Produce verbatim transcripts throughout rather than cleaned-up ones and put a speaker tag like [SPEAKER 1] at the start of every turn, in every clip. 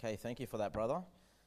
[SPEAKER 1] Okay, thank you for that, brother.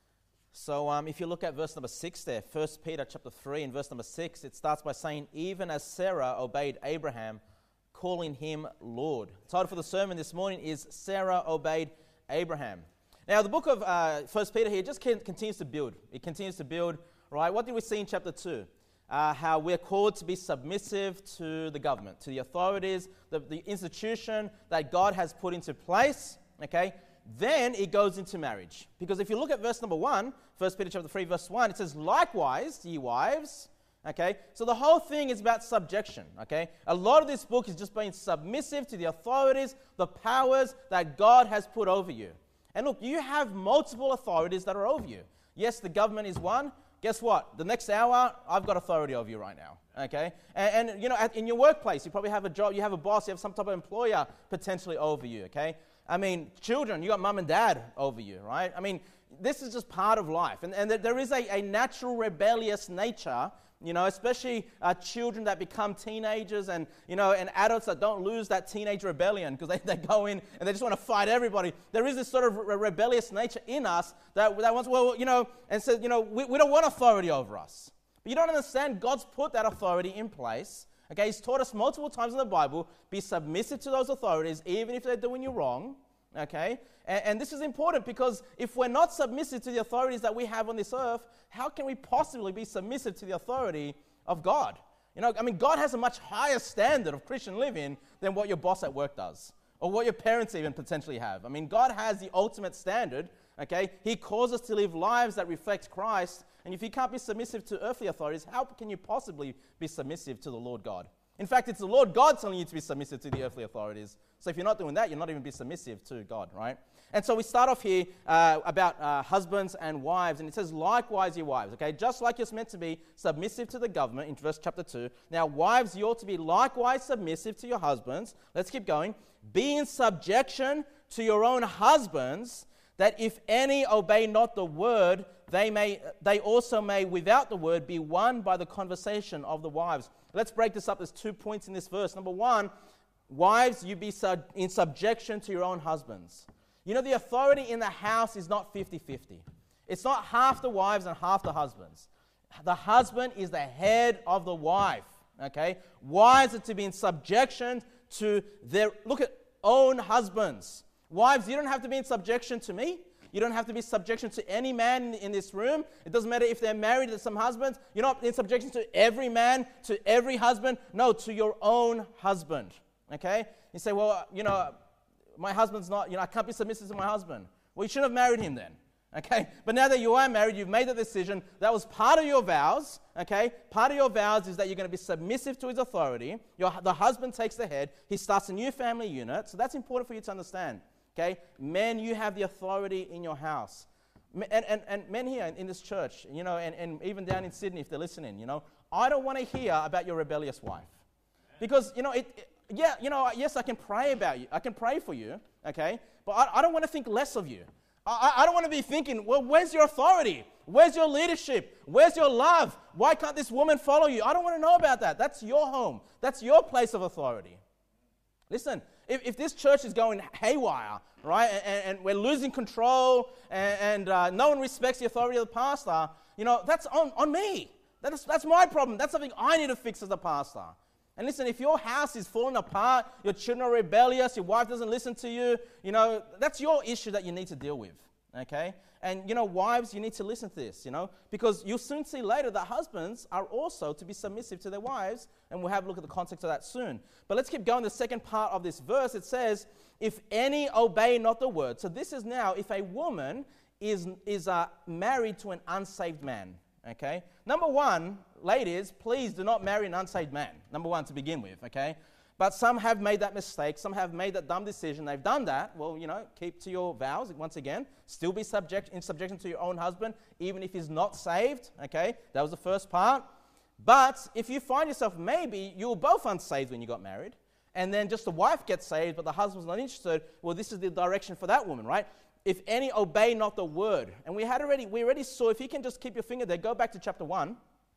[SPEAKER 1] So um, if you look at verse number six there, First Peter chapter three and verse number six, it starts by saying, even as Sarah obeyed Abraham, calling him Lord. The title for the sermon this morning is Sarah Obeyed Abraham. Now, the book of uh, First Peter here just can, continues to build. It continues to build, right? What did we see in chapter two? Uh, how we're called to be submissive to the government, to the authorities, the, the institution that God has put into place, okay? Then it goes into marriage. Because if you look at verse number one, First Peter chapter three, verse one, it says, likewise, ye wives, okay? So the whole thing is about subjection, okay? A lot of this book is just being submissive to the authorities, the powers that God has put over you. And look, you have multiple authorities that are over you. Yes, the government is one. Guess what? The next hour, I've got authority over you right now, okay? And, and you know, at, in your workplace, you probably have a job, you have a boss, you have some type of employer potentially over you, okay? I mean, children, you got mum and dad over you, right? I mean, this is just part of life. And, and there is a, a natural rebellious nature, you know, especially uh, children that become teenagers and, you know, and adults that don't lose that teenage rebellion because they, they go in and they just want to fight everybody. There is this sort of re- rebellious nature in us that, that wants, well, you know, and says, you know, we, we don't want authority over us. But you don't understand, God's put that authority in place. Okay, He's taught us multiple times in the Bible, be submissive to those authorities, even if they're doing you wrong. Okay, and, and this is important because if we're not submissive to the authorities that we have on this earth, how can we possibly be submissive to the authority of God? You know, I mean, God has a much higher standard of Christian living than what your boss at work does, or what your parents even potentially have. I mean, God has the ultimate standard. Okay, He calls us to live lives that reflect Christ. And if you can't be submissive to earthly authorities, how can you possibly be submissive to the Lord God? In fact, it's the Lord God telling you to be submissive to the earthly authorities. So if you're not doing that, you're not even be submissive to God, right? And so we start off here uh, about uh, husbands and wives. And it says, likewise, ye wives. Okay, just like you're meant to be submissive to the government in verse chapter two. Now, wives, you ought to be likewise submissive to your husbands. Let's keep going. Be in subjection to your own husbands, that if any obey not the word, they may they also may without the word be won by the conversation of the wives. Let's break this up. There's two points in this verse. Number one, wives, you be sub- in subjection to your own husbands. You know, the authority in the house is not fifty-fifty. It's not half the wives and half the husbands. The husband is the head of the wife, okay? Wives are to be in subjection to their, look at, own husbands. Wives, you don't have to be in subjection to me. You don't have to be in subjection to any man in this room. It doesn't matter if they're married to some husbands. You're not in subjection to every man, to every husband. No, to your own husband. Okay? You say, well, you know, my husband's not, you know, I can't be submissive to my husband. Well, you shouldn't have married him then. Okay? But now that you are married, you've made the decision. That was part of your vows. Okay? Part of your vows is that you're going to be submissive to his authority. Your, the husband takes the head. He starts a new family unit. So that's important for you to understand. Okay, men, you have the authority in your house. And, and, and men here in this church, you know, and, and even down in Sydney if they're listening, you know, I don't want to hear about your rebellious wife. Because, you know, it, it yeah, you know, yes, I can pray about you. I can pray for you, okay? But I, I don't want to think less of you. I, I don't want to be thinking, well, where's your authority? Where's your leadership? Where's your love? Why can't this woman follow you? I don't want to know about that. That's your home. That's your place of authority. Listen, if, if this church is going haywire, right, and, and we're losing control, and, and uh, no one respects the authority of the pastor, you know, that's on, on me. That's, that's my problem. That's something I need to fix as a pastor. And listen, if your house is falling apart, your children are rebellious, your wife doesn't listen to you, you know, that's your issue that you need to deal with, okay? And, you know, wives, you need to listen to this, you know, because you'll soon see later that husbands are also to be submissive to their wives, and we'll have a look at the context of that soon. But let's keep going. The second part of this verse, it says, if any obey not the word. So this is now if a woman is, is uh, married to an unsaved man, okay? Number one, ladies, please do not marry an unsaved man, number one, to begin with, okay? But some have made that mistake. Some have made that dumb decision. They've done that. Well, you know, keep to your vows. Once again, still be subject in subjection to your own husband, even if he's not saved. Okay, that was the first part. But if you find yourself, maybe you were both unsaved when you got married, and then just the wife gets saved, but the husband's not interested. Well, this is the direction for that woman, right? If any obey not the word, and we had already, we already saw. If you can just keep your finger there, go back to chapter one.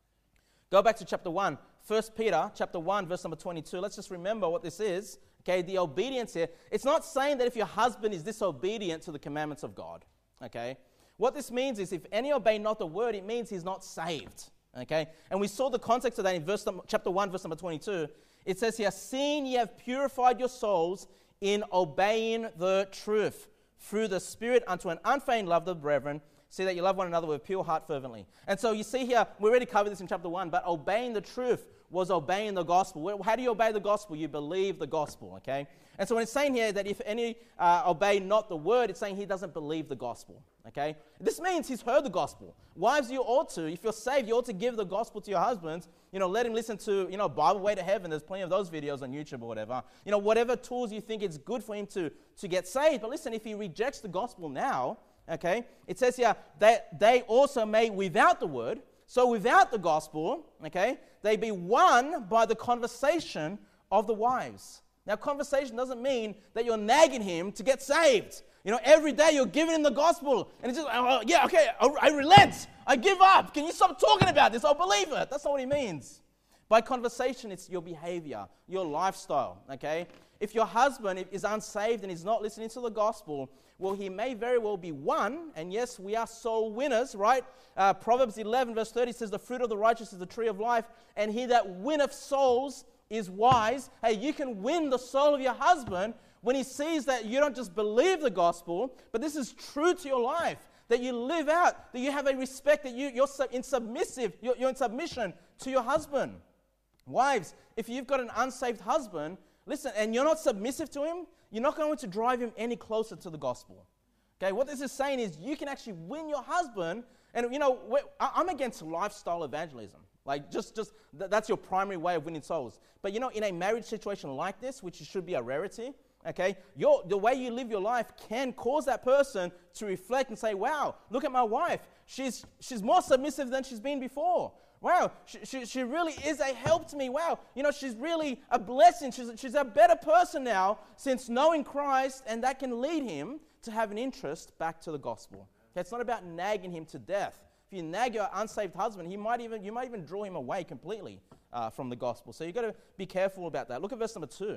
[SPEAKER 1] Go back to chapter one. First Peter chapter one, verse number twenty-two. Let's just remember what this is. Okay, the obedience here. It's not saying that if your husband is disobedient to the commandments of God. Okay? What this means is if any obey not the word, it means he's not saved. Okay? And we saw the context of that in verse number, chapter one, verse number twenty-two. It says here, seeing ye have purified your souls in obeying the truth through the Spirit unto an unfeigned love of the brethren, see that you love one another with a pure heart fervently. And so you see here, we already covered this in chapter one, but obeying the truth was obeying the gospel. How do you obey the gospel? You believe the gospel, okay? And so when it's saying here that if any uh, obey not the word, it's saying he doesn't believe the gospel, okay? This means he's heard the gospel. Wives, you ought to, if you're saved, you ought to give the gospel to your husbands. You know, let him listen to, you know, Bible Way to Heaven. There's plenty of those videos on YouTube or whatever. You know, whatever tools you think it's good for him to, to get saved. But listen, if he rejects the gospel now, okay, it says here that they also may without the word, so without the gospel, okay, they be won by the conversation of the wives. Now, conversation doesn't mean that you're nagging him to get saved. You know, every day you're giving him the gospel. And it's just, oh, yeah, okay, I, I relent. I give up. Can you stop talking about this? I'll believe it. That's not what he means. By conversation, it's your behavior, your lifestyle, okay? If your husband is unsaved and is not listening to the gospel, well, he may very well be won. And yes, we are soul winners, right? Uh, Proverbs eleven, verse thirty says, the fruit of the righteous is the tree of life, and he that winneth souls is wise. Hey, you can win the soul of your husband when he sees that you don't just believe the gospel, but this is true to your life, that you live out, that you have a respect, that you, you're in submissive, you're, you're in submission to your husband. Wives, if you've got an unsaved husband, listen, and you're not submissive to him, you're not going to drive him any closer to the gospel. Okay, what this is saying is you can actually win your husband, and you know, I'm against lifestyle evangelism. Like, just, just th- that's your primary way of winning souls. But you know, in a marriage situation like this, which should be a rarity, okay, your, the way you live your life can cause that person to reflect and say, wow, look at my wife. She's, she's more submissive than she's been before. Wow, she, she, she really is a help to me. Wow, you know, she's really a blessing. She's, she's a better person now since knowing Christ, and that can lead him to have an interest back to the gospel. Okay, it's not about nagging him to death. If you nag your unsaved husband, he might even, you might even draw him away completely uh, from the gospel. So you've got to be careful about that. Look at verse number two.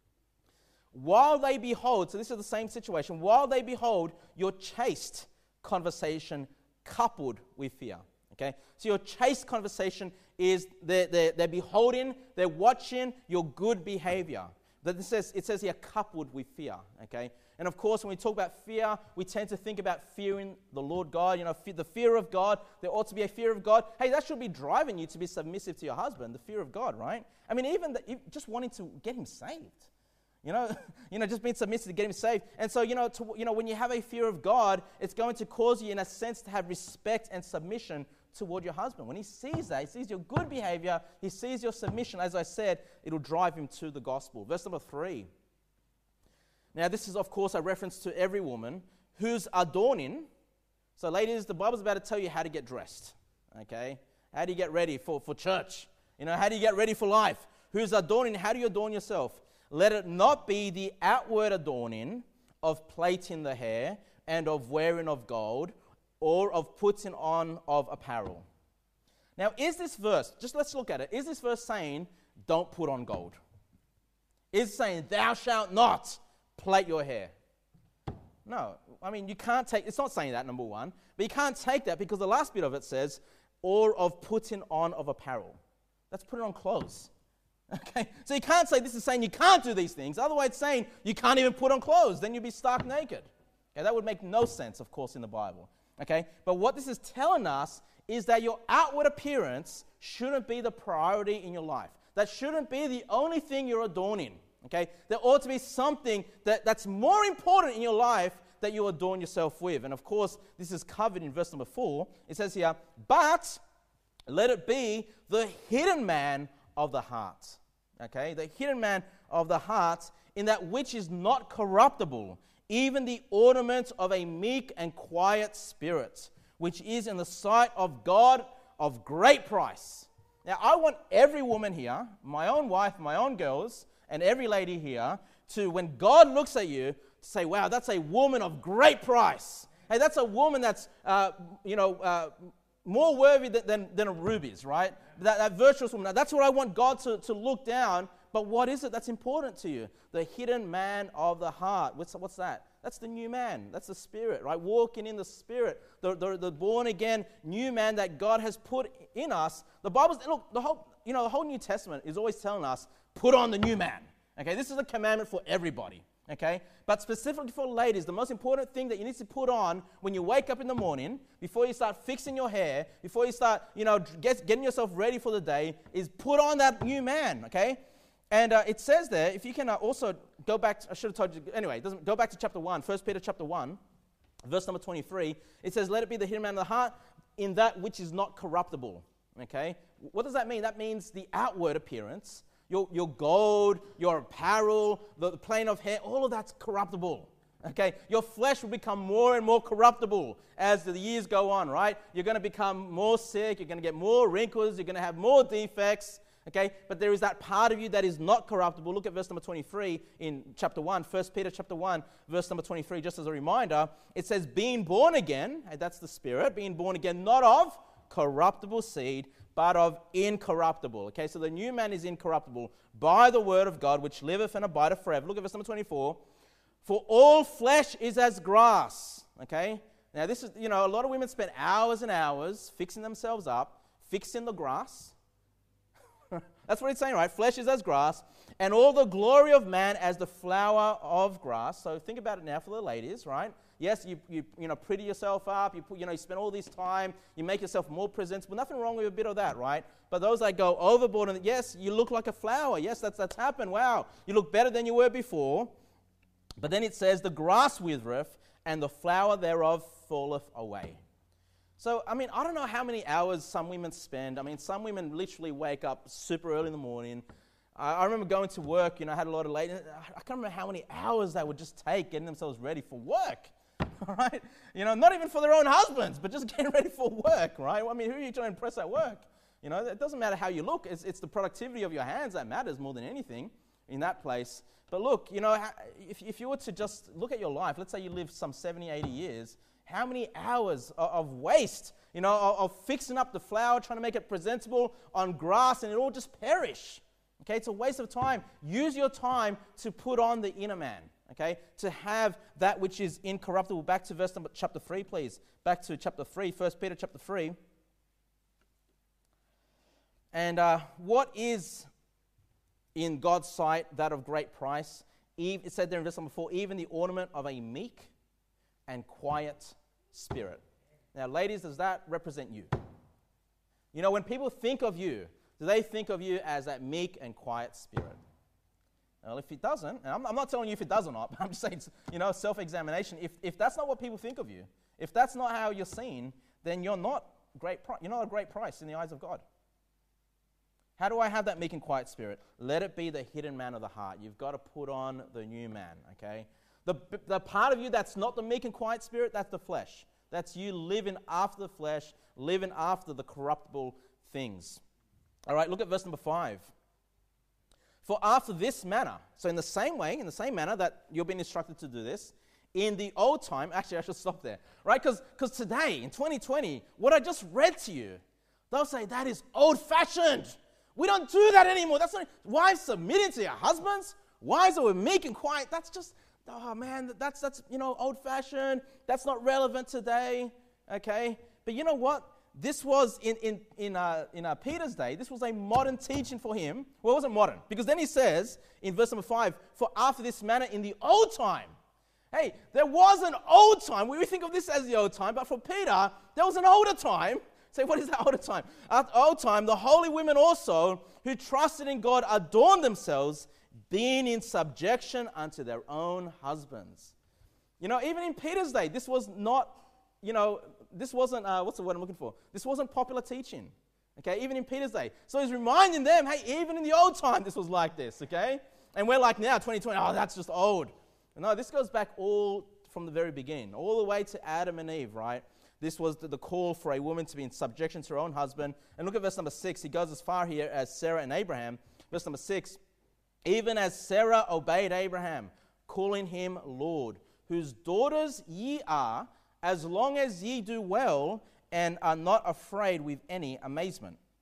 [SPEAKER 1] While they behold, so this is the same situation, while they behold your chaste conversation coupled with fear. Okay, so your chaste conversation is they're, they're, they're beholding, they're watching your good behavior. That it says, it says here coupled with fear. Okay, and of course when we talk about fear, we tend to think about fearing the Lord God. You know, the fear of God. There ought to be a fear of God. Hey, that should be driving you to be submissive to your husband. The fear of God, right? I mean, even the, just wanting to get him saved. You know, you know, just being submissive to get him saved. And so, you know, to, you know, when you have a fear of God, it's going to cause you, in a sense, to have respect and submission toward your husband. When he sees that, he sees your good behavior, he sees your submission, as I said, it'll drive him to the gospel. Verse number three. Now, this is, of course, a reference to every woman who's adorning. So, ladies, the Bible's about to tell you how to get dressed, okay? How do you get ready for, for church? You know, how do you get ready for life? Who's adorning? How do you adorn yourself? Let it not be the outward adorning of plaiting the hair and of wearing of gold or of putting on of apparel. Now, is this verse, just let's look at it, is this verse saying, don't put on gold? Is it saying, thou shalt not plait your hair? No, I mean, you can't take, it's not saying that, number one, but you can't take that because the last bit of it says, or of putting on of apparel. That's putting on clothes. Okay, so you can't say this is saying you can't do these things. Otherwise, it's saying you can't even put on clothes. Then you'd be stark naked. Okay, that would make no sense, of course, in the Bible. Okay, but what this is telling us is that your outward appearance shouldn't be the priority in your life. That shouldn't be the only thing you're adorning. Okay, there ought to be something that, that's more important in your life that you adorn yourself with. And of course, this is covered in verse number four. It says here, but let it be the hidden man of the heart. Okay, the hidden man of the heart, in that which is not corruptible, even the ornament of a meek and quiet spirit, which is in the sight of God of great price. Now, I want every woman here, my own wife, my own girls, and every lady here, to, when God looks at you, to say, wow, that's a woman of great price. Hey, that's a woman that's, uh, you know, uh, more worthy than, than, than a rubies, right? That, that virtuous woman. Now, that's what I want God to, to look down but what is it that's important to you? The hidden man of the heart. What's, what's that? That's the new man. That's the Spirit, right? Walking in the Spirit. The, the, the born-again new man that God has put in us. The Bible's, look, the whole, you know, the whole New Testament is always telling us, put on the new man. Okay, this is a commandment for everybody. Okay, but specifically for ladies, the most important thing that you need to put on when you wake up in the morning, before you start fixing your hair, before you start, you know, get, getting yourself ready for the day, is put on that new man. Okay, and uh, it says there, if you can uh, also go back, to, I should have told you, anyway, it doesn't, go back to chapter one, First Peter chapter one, verse number twenty-three. It says, let it be the hidden man of the heart in that which is not corruptible. Okay, what does that mean? That means the outward appearance. Your, your gold, your apparel, the, the plane of hair, all of that's corruptible. Okay, your flesh will become more and more corruptible as the years go on, right? You're going to become more sick, you're going to get more wrinkles, you're going to have more defects, okay? But there is that part of you that is not corruptible. Look at verse number twenty-three in chapter one, First Peter chapter one, verse number twenty-three, just as a reminder. It says, being born again, and that's the Spirit, being born again, not of corruptible seed, but of incorruptible. Okay, so the new man is incorruptible by the word of God, which liveth and abideth forever. Look at verse number twenty-four. For all flesh is as grass. Okay, now this is, you know, a lot of women spend hours and hours fixing themselves up, fixing the grass. That's what it's saying, right? Flesh is as grass, and all the glory of man as the flower of grass. So think about it now for the ladies, right? Yes, you you you know pretty yourself up. You put, you know you spend all this time. You make yourself more presentable. Nothing wrong with a bit of that, right? But those that go overboard, and yes, you look like a flower. Yes, that's that's happened. Wow, you look better than you were before. But then it says, the grass withereth, and the flower thereof falleth away. So, I mean, I don't know how many hours some women spend. I mean, some women literally wake up super early in the morning. I, I remember going to work, you know, I had a lot of late. I can't remember how many hours they would just take getting themselves ready for work. All right? You know, not even for their own husbands, but just getting ready for work, right? I mean, who are you trying to impress at work? You know, it doesn't matter how you look. It's, it's the productivity of your hands that matters more than anything in that place. But look, you know, if, if you were to just look at your life, let's say you live some seventy, eighty years, how many hours of, of waste, you know, of, of fixing up the flower, trying to make it presentable on grass, and it all just perish. Okay, it's a waste of time. Use your time to put on the inner man. Okay, to have that which is incorruptible. Back to verse number chapter three, please. Back to chapter three, First Peter chapter three. And uh, what is in God's sight that of great price? It said there in verse number four, even the ornament of a meek and quiet spirit. Now, ladies, does that represent you? You know, when people think of you, do they think of you as that meek and quiet spirit? Well, if it doesn't, and I'm, I'm not telling you if it does or not, but I'm just saying, you know, self-examination. If if that's not what people think of you, if that's not how you're seen, then you're not great. Pri- you're not a great price in the eyes of God. How do I have that meek and quiet spirit? Let it be the hidden man of the heart. You've got to put on the new man. Okay, the the part of you that's not the meek and quiet spirit, that's the flesh. That's you living after the flesh, living after the corruptible things. All right, look at verse number five. For after this manner, so in the same way, in the same manner that you've been instructed to do this, in the old time, actually I should stop there, right? Because because today, in twenty twenty, what I just read to you, they'll say that is old-fashioned. We don't do that anymore. That's not, wives submitting to your husbands, wives that were meek and quiet, that's just, oh man, that's, that's you know, old-fashioned, that's not relevant today, okay? But you know what? This was, in in in, uh, in uh, Peter's day, this was a modern teaching for him. Well, it wasn't modern, because then he says, in verse number five, for after this manner in the old time. Hey, there was an old time. We think of this as the old time, but for Peter, there was an older time. Say, what is that older time? At old time, the holy women also, who trusted in God, adorned themselves, being in subjection unto their own husbands. You know, even in Peter's day, this was not, you know, this wasn't, uh, what's the word I'm looking for? This wasn't popular teaching, okay, even in Peter's day. So he's reminding them, hey, even in the old time, this was like this, okay? And we're like now, twenty twenty, oh, that's just old. No, this goes back all from the very beginning, all the way to Adam and Eve, right? This was the, the call for a woman to be in subjection to her own husband. And look at verse number six. He goes as far here as Sarah and Abraham. Verse number six, even as Sarah obeyed Abraham, calling him Lord, whose daughters ye are, as long as ye do well and are not afraid with any amazement.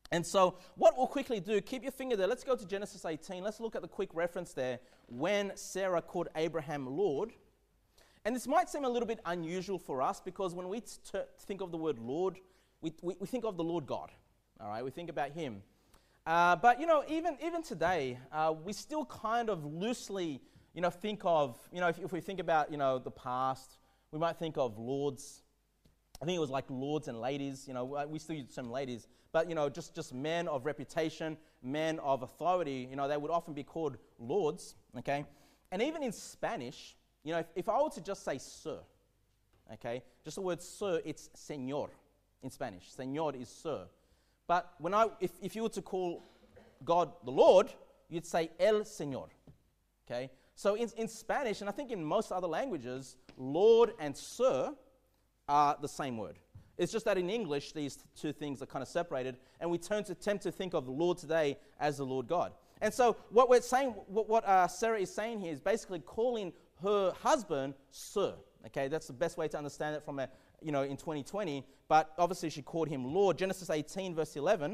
[SPEAKER 1] And so what we'll quickly do, keep your finger there. Let's go to Genesis eighteen. Let's look at the quick reference there when Sarah called Abraham Lord. And this might seem a little bit unusual for us because when we t- think of the word Lord, we, we, we think of the Lord God. All right, we think about him. Uh, but, you know, even, even today, uh, we still kind of loosely, you know, think of, you know, if, if we think about, you know, the past, we might think of lords. I think it was like lords and ladies, you know, we still use the term ladies, but, you know, just, just men of reputation, men of authority, you know, they would often be called lords, okay? And even in Spanish, you know, if, if I were to just say sir, okay, just the word sir, it's señor in Spanish. Señor is sir. But when I, if, if you were to call God the Lord, you'd say el Señor, okay? So in, in Spanish, and I think in most other languages, Lord and sir are the same word. It's just that in English, these two things are kind of separated, and we turn to tend to think of the Lord today as the Lord God. And so what we're saying, what, what uh, Sarah is saying here is basically calling her husband sir. Okay, that's the best way to understand it from a, you know, in twenty twenty. But obviously she called him Lord. Genesis eighteen verse eleven.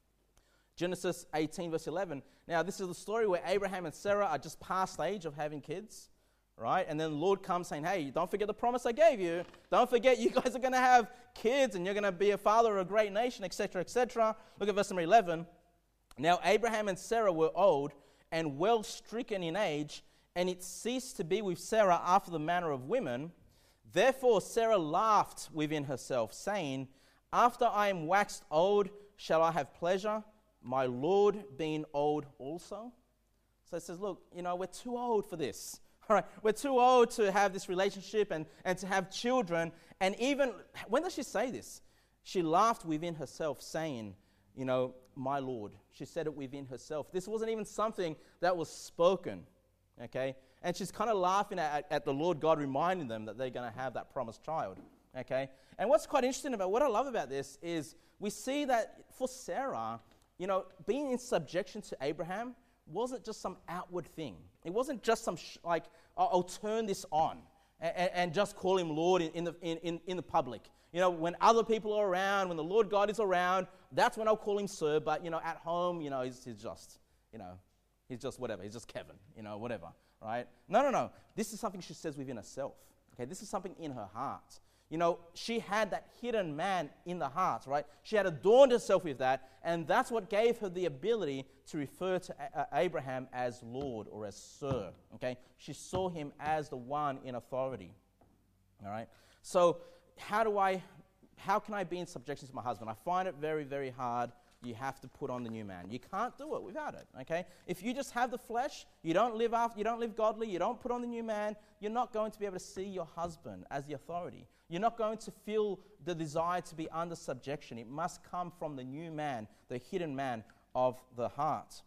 [SPEAKER 1] Genesis eighteen verse eleven. Now this is the story where Abraham and Sarah are just past the age of having kids. Right? And then the Lord comes saying, hey, don't forget the promise I gave you. Don't forget you guys are going to have kids and you're going to be a father of a great nation, et cetera, et cetera. Look at verse number eleven. Now Abraham and Sarah were old and well stricken in age, and it ceased to be with Sarah after the manner of women. Therefore Sarah laughed within herself, saying, after I am waxed old, shall I have pleasure, my Lord being old also? So it says, look, you know, we're too old for this. All right, we're too old to have this relationship and, and to have children. And even, when does she say this? She laughed within herself, saying, you know, my Lord. She said it within herself. This wasn't even something that was spoken, okay? And she's kind of laughing at, at the Lord God, reminding them that they're going to have that promised child, okay? And what's quite interesting about, what I love about this is we see that for Sarah, you know, being in subjection to Abraham wasn't just some outward thing. It wasn't just some, sh- like, I'll, I'll turn this on and, and just call him Lord in, in, the, in, in the public. You know, when other people are around, when the Lord God is around, that's when I'll call him Sir. But, you know, at home, you know, he's, he's just, you know, he's just whatever. He's just Kevin, you know, whatever, right? No, no, no. This is something she says within herself, okay? This is something in her heart. You know, she had that hidden man in the heart, right? She had adorned herself with that, and that's what gave her the ability to refer to a- Abraham as Lord or as Sir, okay? She saw him as the one in authority, all right? So how do I, how can I be in subjection to my husband? I find it very, very hard. You have to put on the new man. You can't do it without it, okay? If you just have the flesh, you don't live after, you don't live godly, you don't put on the new man, you're not going to be able to see your husband as the authority. You're not going to feel the desire to be under subjection. It must come from the new man, the hidden man of the heart.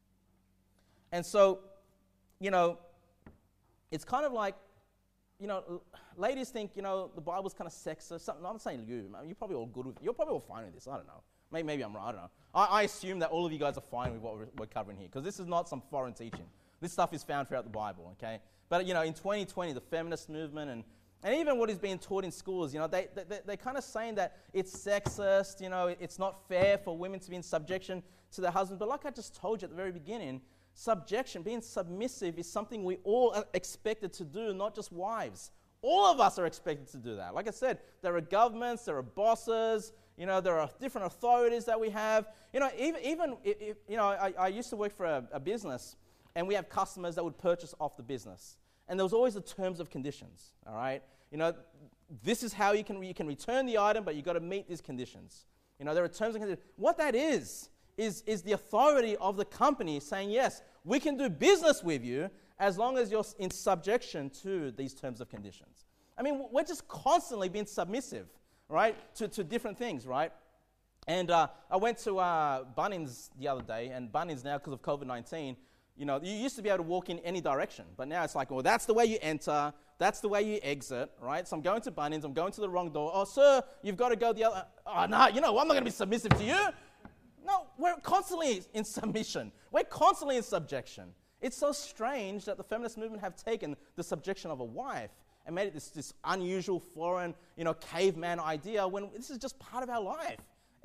[SPEAKER 1] And so, you know, it's kind of like, you know, ladies think, you know, the Bible's kind of sexist. Something, I'm not saying you. You're probably all good with, you're probably all fine with this. I don't know. Maybe, maybe I'm wrong. I don't know. I, I assume that all of you guys are fine with what we're, we're covering here, because this is not some foreign teaching. This stuff is found throughout the Bible, okay? But, you know, in twenty twenty, the feminist movement and, and even what is being taught in schools, you know, they, they, they're kind of saying that it's sexist, you know, it's not fair for women to be in subjection to their husbands. But like I just told you at the very beginning, subjection, being submissive is something we all are expected to do, not just wives. All of us are expected to do that. Like I said, there are governments, there are bosses, you know, there are different authorities that we have. You know, even, even if, you know, I, I used to work for a, a business, and we have customers that would purchase off the business. And there was always the terms of conditions, all right? You know, this is how you can, you can return the item, but you've got to meet these conditions. You know, there are terms and conditions. What that is, is, is the authority of the company saying, yes, we can do business with you as long as you're in subjection to these terms of conditions. I mean, we're just constantly being submissive, right, to, to different things, right? And uh, I went to uh, Bunnings the other day, and Bunnings now, because of covid nineteen, you know, you used to be able to walk in any direction, but now it's like, well, that's the way you enter, that's the way you exit, right? So I'm going to Bunnings, I'm going to the wrong door. Oh, sir, you've got to go the other. Oh, no, you know, I'm not going to be submissive to you. No, we're constantly in submission. We're constantly in subjection. It's so strange that the feminist movement have taken the subjection of a wife and made it this, this unusual, foreign, you know, caveman idea when this is just part of our life.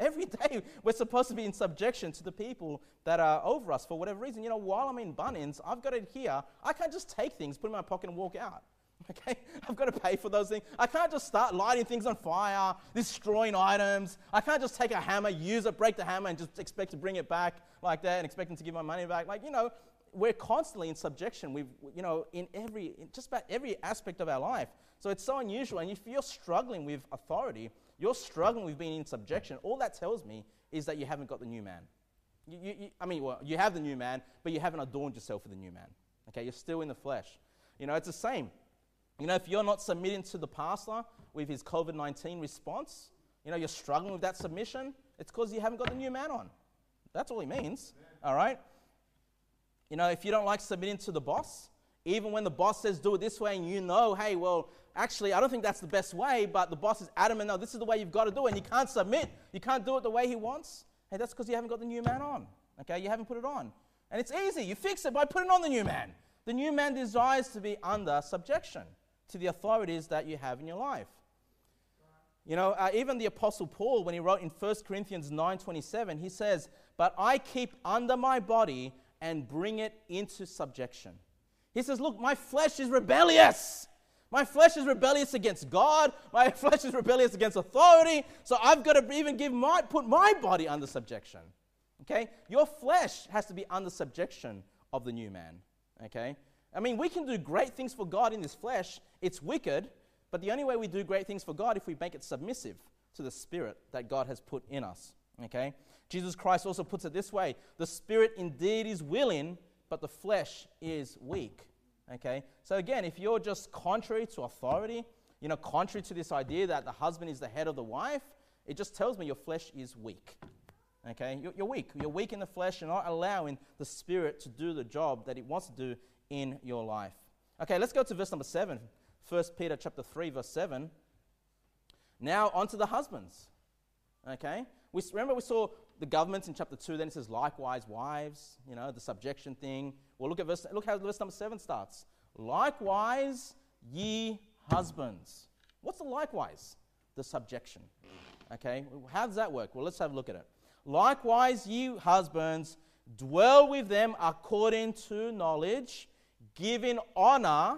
[SPEAKER 1] Every day we're supposed to be in subjection to the people that are over us for whatever reason. You know, while I'm in Bunnings, I've got it here. I can't just take things, put them in my pocket and walk out. Okay? I've got to pay for those things. I can't just start lighting things on fire, destroying items. I can't just take a hammer, use it, break the hammer, and just expect to bring it back like that and expect them to give my money back. Like, you know, we're constantly in subjection. We've, you know, in every, in just about every aspect of our life. So it's so unusual. And if you're struggling with authority, you're struggling with being in subjection, all that tells me is that you haven't got the new man. You, you, you, I mean, well, you have the new man, but you haven't adorned yourself with the new man. Okay, you're still in the flesh. You know, it's the same. You know, if you're not submitting to the pastor with his covid nineteen response, you know, you're struggling with that submission, it's because you haven't got the new man on. That's all he means, all right? You know, if you don't like submitting to the boss, even when the boss says do it this way and you know, hey, well, actually, I don't think that's the best way, but the boss is adamant, no, this is the way you've got to do it, and you can't submit, you can't do it the way he wants, hey, that's because you haven't got the new man on, okay? You haven't put it on. And it's easy. You fix it by putting on the new man. The new man desires to be under subjection to the authorities that you have in your life. You know, uh, even the Apostle Paul, when he wrote in First Corinthians nine twenty-seven, he says, but I keep under my body and bring it into subjection. He says, look, my flesh is rebellious. My flesh is rebellious against God. My flesh is rebellious against authority. So I've got to even give my, put my body under subjection. Okay? Your flesh has to be under subjection of the new man. Okay? I mean, we can do great things for God in this flesh. It's wicked, but the only way we do great things for God if we make it submissive to the Spirit that God has put in us. Okay? Jesus Christ also puts it this way, the Spirit indeed is willing, but the flesh is weak. Okay? So again, if you're just contrary to authority, you know, contrary to this idea that the husband is the head of the wife, it just tells me your flesh is weak. Okay? You're, you're weak. You're weak in the flesh. You're not allowing the Spirit to do the job that it wants to do in your life. Okay, let's go to verse number seven. First Peter chapter three, verse seven. Now on to the husbands. Okay? We remember we saw the governments in chapter two, then it says likewise wives, you know, the subjection thing. Well, look at verse, look how verse number seven starts. Likewise ye husbands. What's the likewise? The subjection. Okay? How does that work? Well, let's have a look at it. Likewise ye husbands, dwell with them according to knowledge, giving honor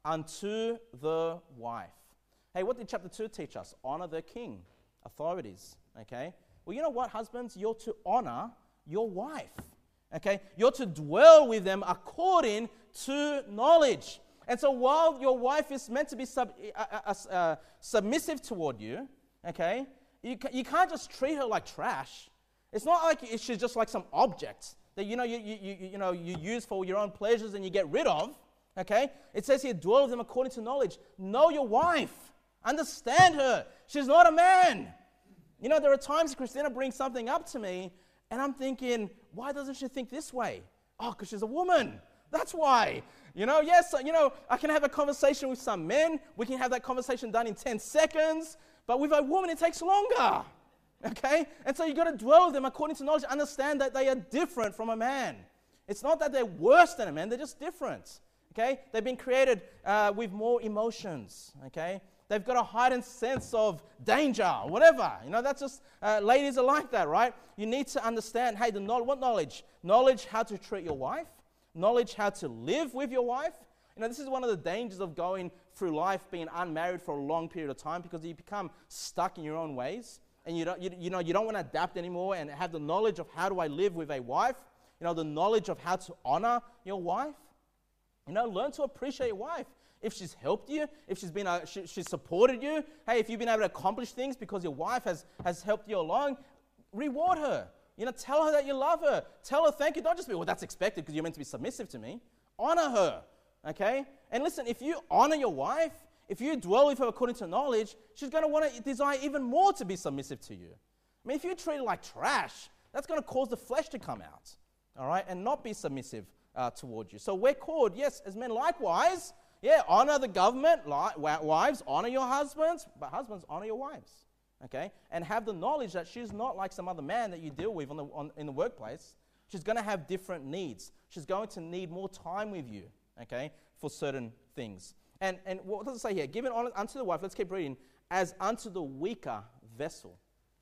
[SPEAKER 1] unto the wife. Hey, what did chapter two teach us? Honor the king, authorities, okay? Well, you know what, husbands? You're to honor your wife, okay? You're to dwell with them according to knowledge. And so while your wife is meant to be sub, uh, uh, uh, submissive toward you, okay, you, ca- you can't just treat her like trash. It's not like she's just like some object that you know you, you, you, you know you use for your own pleasures and you get rid of. Okay? It says here, dwell with them according to knowledge. Know your wife. Understand her. She's not a man. You know, there are times Christina brings something up to me and I'm thinking, why doesn't she think this way? Oh, because she's a woman. That's why. You know, yes, you know, I can have a conversation with some men. We can have that conversation done in ten seconds. But with a woman, it takes longer. Okay? And so you've got to dwell with them according to knowledge. Understand that they are different from a man. It's not that they're worse than a man. They're just different. Okay? They've been created uh, with more emotions. Okay? They've got a heightened sense of danger, whatever. You know, that's just, uh, ladies are like that, right? You need to understand, hey, the knowledge, what knowledge? Knowledge how to treat your wife. Knowledge how to live with your wife. You know, this is one of the dangers of going through life being unmarried for a long period of time because you become stuck in your own ways. And you don't, you, you know, you don't want to adapt anymore and have the knowledge of how do I live with a wife. You know, the knowledge of how to honor your wife. You know, learn to appreciate your wife. If she's helped you, if she's been, uh, she, she's supported you, hey, if you've been able to accomplish things because your wife has, has helped you along, reward her. You know, tell her that you love her. Tell her thank you. Don't just be, well, that's expected because you're meant to be submissive to me. Honor her, okay? And listen, if you honor your wife, if you dwell with her according to knowledge, she's going to want to desire even more to be submissive to you. I mean, if you treat her like trash, that's going to cause the flesh to come out, all right, and not be submissive uh, toward you. So we're called, yes, as men likewise, yeah, honor the government, li- wives, honor your husbands, but husbands, honor your wives, okay? And have the knowledge that she's not like some other man that you deal with on the, on, in the workplace. She's going to have different needs. She's going to need more time with you, okay, for certain things. And and what does it say here? Give it honor unto the wife, let's keep reading, as unto the weaker vessel.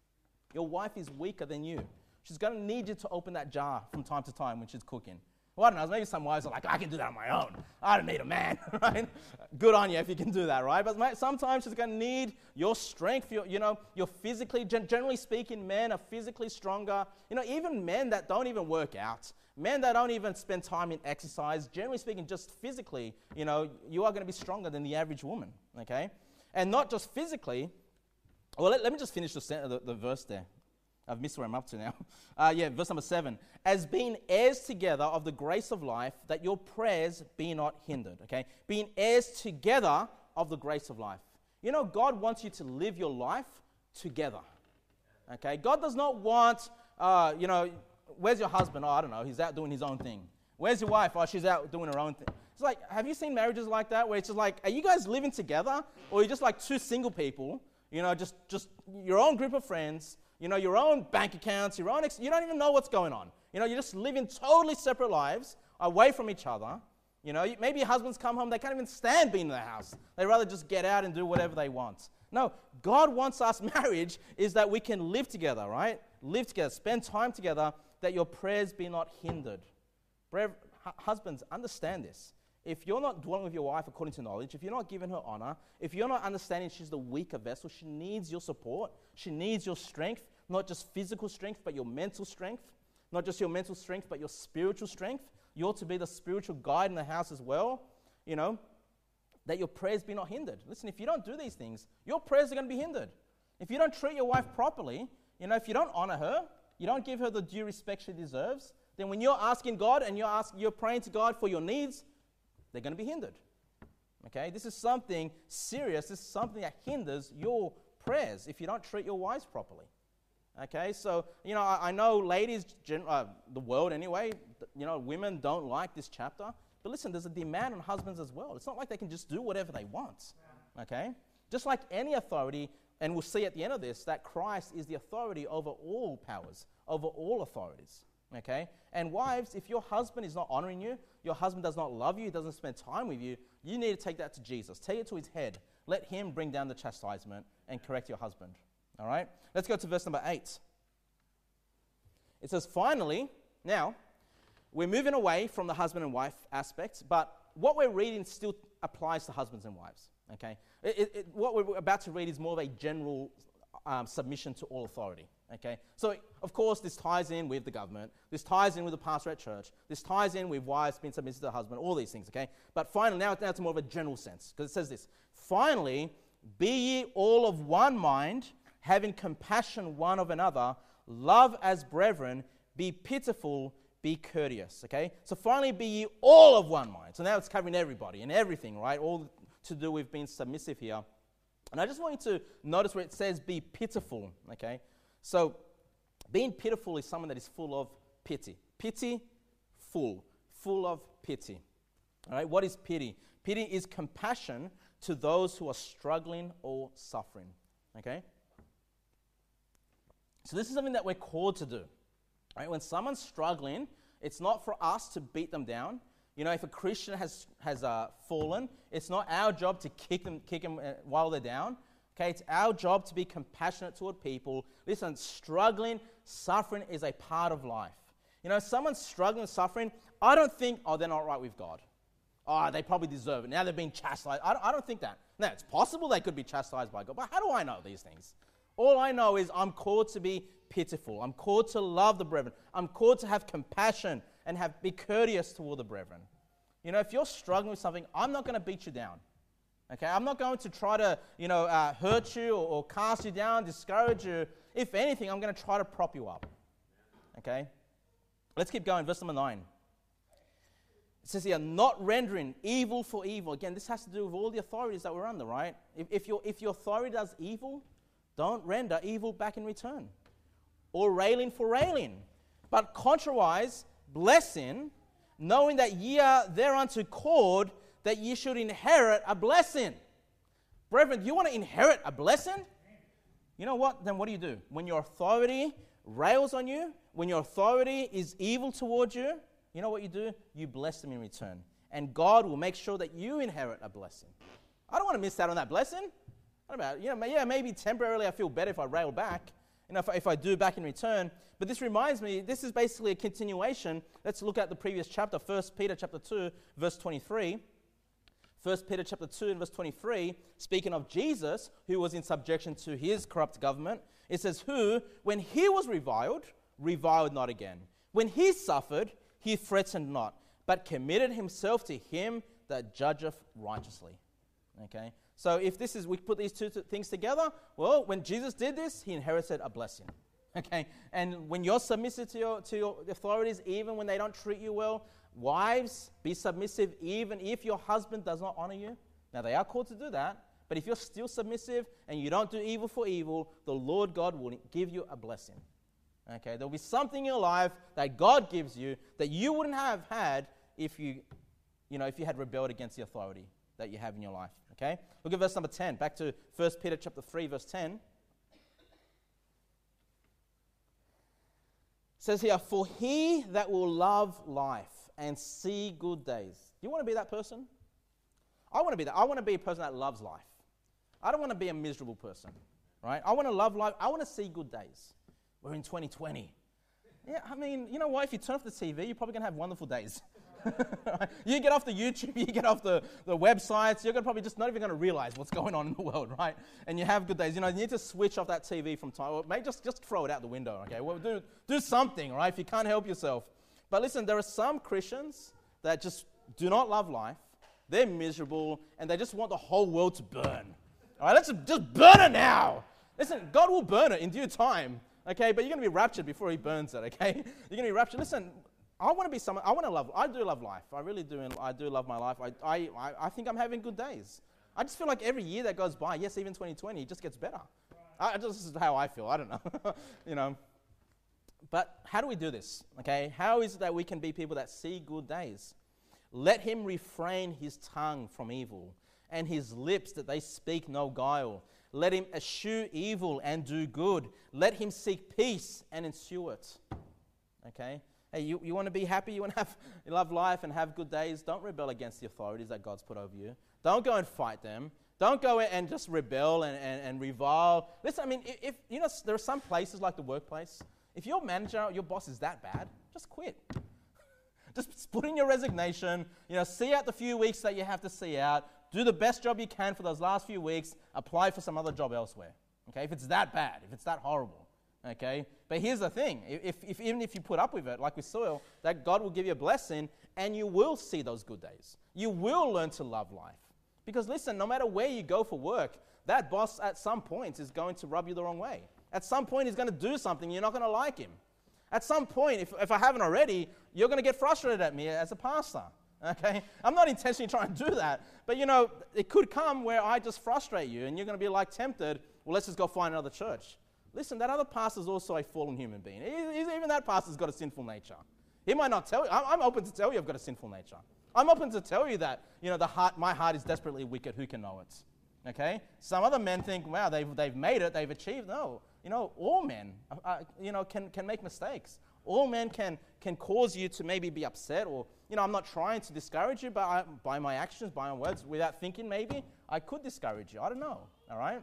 [SPEAKER 1] Your wife is weaker than you. She's going to need you to open that jar from time to time when she's cooking. Well, I don't know, maybe some wives are like, I can do that on my own. I don't need a man, right? Good on you if you can do that, right? But sometimes she's going to need your strength. Your, you know, you're physically, generally speaking, men are physically stronger. You know, even men that don't even work out, men that don't even spend time in exercise, generally speaking, just physically, you know, you are going to be stronger than the average woman, okay? And not just physically. Well, let, let me just finish the, the, the verse there. I've missed where I'm up to now. Uh, yeah, verse number seven. As being heirs together of the grace of life, that your prayers be not hindered. Okay? Being heirs together of the grace of life. You know, God wants you to live your life together. Okay? God does not want, uh, you know, where's your husband? Oh, I don't know. He's out doing his own thing. Where's your wife? Oh, she's out doing her own thing. It's like, have you seen marriages like that where it's just like, are you guys living together? Or you're just like two single people, you know, just, just your own group of friends, you know, your own bank accounts, your own, ex- you don't even know what's going on. You know, you're just living totally separate lives, away from each other. You know, maybe your husbands come home, they can't even stand being in the house. They rather just get out and do whatever they want. No, God wants us, marriage, is that we can live together, right? Live together, spend time together, that your prayers be not hindered. Brev- husbands, understand this. If you're not dwelling with your wife according to knowledge, if you're not giving her honor, if you're not understanding she's the weaker vessel, she needs your support, she needs your strength, not just physical strength, but your mental strength, not just your mental strength, but your spiritual strength. You're to be the spiritual guide in the house as well, you know, that your prayers be not hindered. Listen, if you don't do these things, your prayers are going to be hindered. If you don't treat your wife properly, you know, if you don't honor her, you don't give her the due respect she deserves, then when you're asking God and you're asking, you're praying to God for your needs, they're going to be hindered. Okay? This is something serious. This is something that hinders your prayers if you don't treat your wives properly. Okay? So, you know, I, I know ladies, gen, uh, the world anyway, th- you know, women don't like this chapter. But listen, there's a demand on husbands as well. It's not like they can just do whatever they want. Okay? Just like any authority, and we'll see at the end of this, that Christ is the authority over all powers, over all authorities. Okay? And wives, if your husband is not honoring you, your husband does not love you, doesn't spend time with you, you need to take that to Jesus. Take it to his head. Let him bring down the chastisement and correct your husband. All right? Let's go to verse number eight. It says, finally, now, we're moving away from the husband and wife aspect, but what we're reading still applies to husbands and wives. Okay? It, it, it, what we're about to read is more of a general um, submission to all authority. Okay, so of course this ties in with the government, this ties in with the pastor at church, this ties in with wives being submissive to the husband, all these things, okay? But finally, now, now it's more of a general sense, because it says this, finally, be ye all of one mind, having compassion one of another, love as brethren, be pitiful, be courteous, okay? So finally, be ye all of one mind. So now it's covering everybody and everything, right? All to do with being submissive here. And I just want you to notice where it says be pitiful, okay? So, being pitiful is someone that is full of pity. Pity, full. Full of pity. All right, what is pity? Pity is compassion to those who are struggling or suffering. Okay? So, this is something that we're called to do. All right, when someone's struggling, it's not for us to beat them down. You know, if a Christian has, has uh, fallen, it's not our job to kick them, kick them uh, while they're down. Okay, it's our job to be compassionate toward people. Listen, struggling, suffering is a part of life. You know, someone's struggling, suffering, I don't think, oh, they're not right with God. Oh, they probably deserve it. Now they're being chastised. I don't, I don't think that. Now, it's possible they could be chastised by God, but how do I know these things? All I know is I'm called to be pitiful. I'm called to love the brethren. I'm called to have compassion and have be courteous toward the brethren. You know, if you're struggling with something, I'm not going to beat you down. Okay, I'm not going to try to, you know, uh, hurt you or, or cast you down, discourage you. If anything, I'm going to try to prop you up. Okay? Let's keep going. Verse number nine. It says here, not rendering evil for evil. Again, this has to do with all the authorities that we're under, right? If, if, your, if your authority does evil, don't render evil back in return. Or railing for railing. But contrariwise, blessing, knowing that ye are thereunto called, that ye should inherit a blessing. Brethren, do you want to inherit a blessing? You know what? Then what do you do? When your authority rails on you, when your authority is evil towards you, you know what you do? You bless them in return. And God will make sure that you inherit a blessing. I don't want to miss out on that blessing. What about, you know, yeah, maybe temporarily I feel better if I rail back. you know, if, if I do back in return. But this reminds me, this is basically a continuation. Let's look at the previous chapter, First Peter chapter two, verse twenty-three. First Peter chapter two and verse twenty-three, speaking of Jesus, who was in subjection to his corrupt government, it says, who, when he was reviled, reviled not again. When he suffered, he threatened not, but committed himself to him that judgeth righteously. Okay? So if this is, we put these two t- things together, well, when Jesus did this, he inherited a blessing. Okay? And when you're submissive to your, to your authorities, even when they don't treat you well, wives, be submissive even if your husband does not honor you. Now, they are called to do that, but if you're still submissive and you don't do evil for evil, the Lord God will give you a blessing. Okay? There'll be something in your life that God gives you that you wouldn't have had if you, you know, if you had rebelled against the authority that you have in your life. Okay? Look at verse number ten. Back to First Peter chapter three, verse ten. It says here, for he that will love life and see good days. Do you want to be that person? I want to be that. I want to be a person that loves life. I don't want to be a miserable person, right? I want to love life. I want to see good days. We're in twenty twenty. Yeah, I mean, you know what? If you turn off the T V, you're probably going to have wonderful days. You get off the YouTube, you get off the, the websites, you're gonna probably just not even going to realize what's going on in the world, right? And you have good days. You know, you need to switch off that T V from time. Or maybe just, just throw it out the window, okay? Well, do, do something, right? If you can't help yourself. But listen, there are some Christians that just do not love life. They're miserable, and they just want the whole world to burn. All right, let's just burn it now. Listen, God will burn it in due time, okay? But you're going to be raptured before he burns it, okay? You're going to be raptured. Listen, I want to be someone, I want to love, I do love life. I really do, and I do love my life. I, I, I think I'm having good days. I just feel like every year that goes by, yes, even twenty twenty, it just gets better. I, just, this is how I feel. I don't know, you know. But how do we do this, okay? How is it that we can be people that see good days? Let him refrain his tongue from evil, and his lips that they speak no guile. Let him eschew evil and do good. Let him seek peace and ensue it. Okay? Hey, you, you want to be happy? You want to have you love life and have good days? Don't rebel against the authorities that God's put over you. Don't go and fight them. Don't go and just rebel and, and, and revile. Listen, I mean, if, if you know, there are some places like the workplace. If your manager or your boss is that bad, just quit. Just put in your resignation, you know, see out the few weeks that you have to see out, do the best job you can for those last few weeks, apply for some other job elsewhere, okay, if it's that bad, if it's that horrible, okay? But here's the thing, if, if even if you put up with it, like with soil, that God will give you a blessing, and you will see those good days. You will learn to love life. Because listen, no matter where you go for work, that boss at some point is going to rub you the wrong way. At some point, he's going to do something, you're not going to like him. At some point, if, if I haven't already, you're going to get frustrated at me as a pastor, okay? I'm not intentionally trying to do that, but, you know, it could come where I just frustrate you, and you're going to be, like, tempted, well, let's just go find another church. Listen, that other pastor's also a fallen human being. He, even that pastor's got a sinful nature. He might not tell you. I'm, I'm open to tell you I've got a sinful nature. I'm open to tell you that, you know, the heart, my heart is desperately wicked. Who can know it? Okay? Some other men think, wow, they've, they've made it, they've achieved. No. You know, all men, uh, you know, can, can make mistakes. All men can, can cause you to maybe be upset, or, you know, I'm not trying to discourage you, but I, by my actions, by my words, without thinking maybe, I could discourage you. I don't know, all right?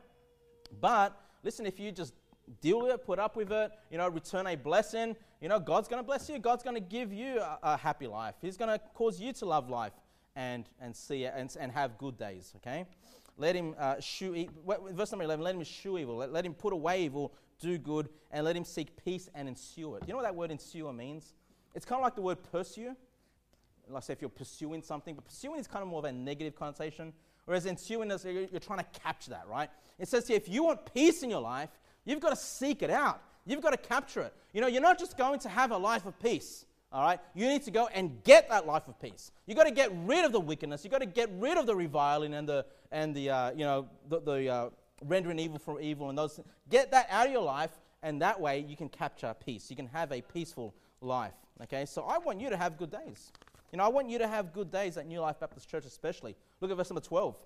[SPEAKER 1] But, listen, if you just deal with it, put up with it, you know, return a blessing, you know, God's going to bless you. God's going to give you a, a happy life. He's going to cause you to love life and, and see it and, and have good days, okay? Let him uh, shew evil. Verse number eleven, let him eschew evil. Let, let him put away evil, do good, and let him seek peace and ensue it. You know what that word ensue means? It's kind of like the word pursue. Like say if you're pursuing something, but pursuing is kind of more of a negative connotation, whereas ensuing is you're, you're trying to capture that, right? It says here, if you want peace in your life, you've got to seek it out. You've got to capture it. You know, you're not just going to have a life of peace. All right, you need to go and get that life of peace. You got to get rid of the wickedness. You got to get rid of the reviling and the and the uh, you know the, the uh, rendering evil for evil and those things. Get that out of your life, and that way you can capture peace. You can have a peaceful life. Okay, so I want you to have good days. You know, I want you to have good days at New Life Baptist Church, especially. Look at verse number twelve.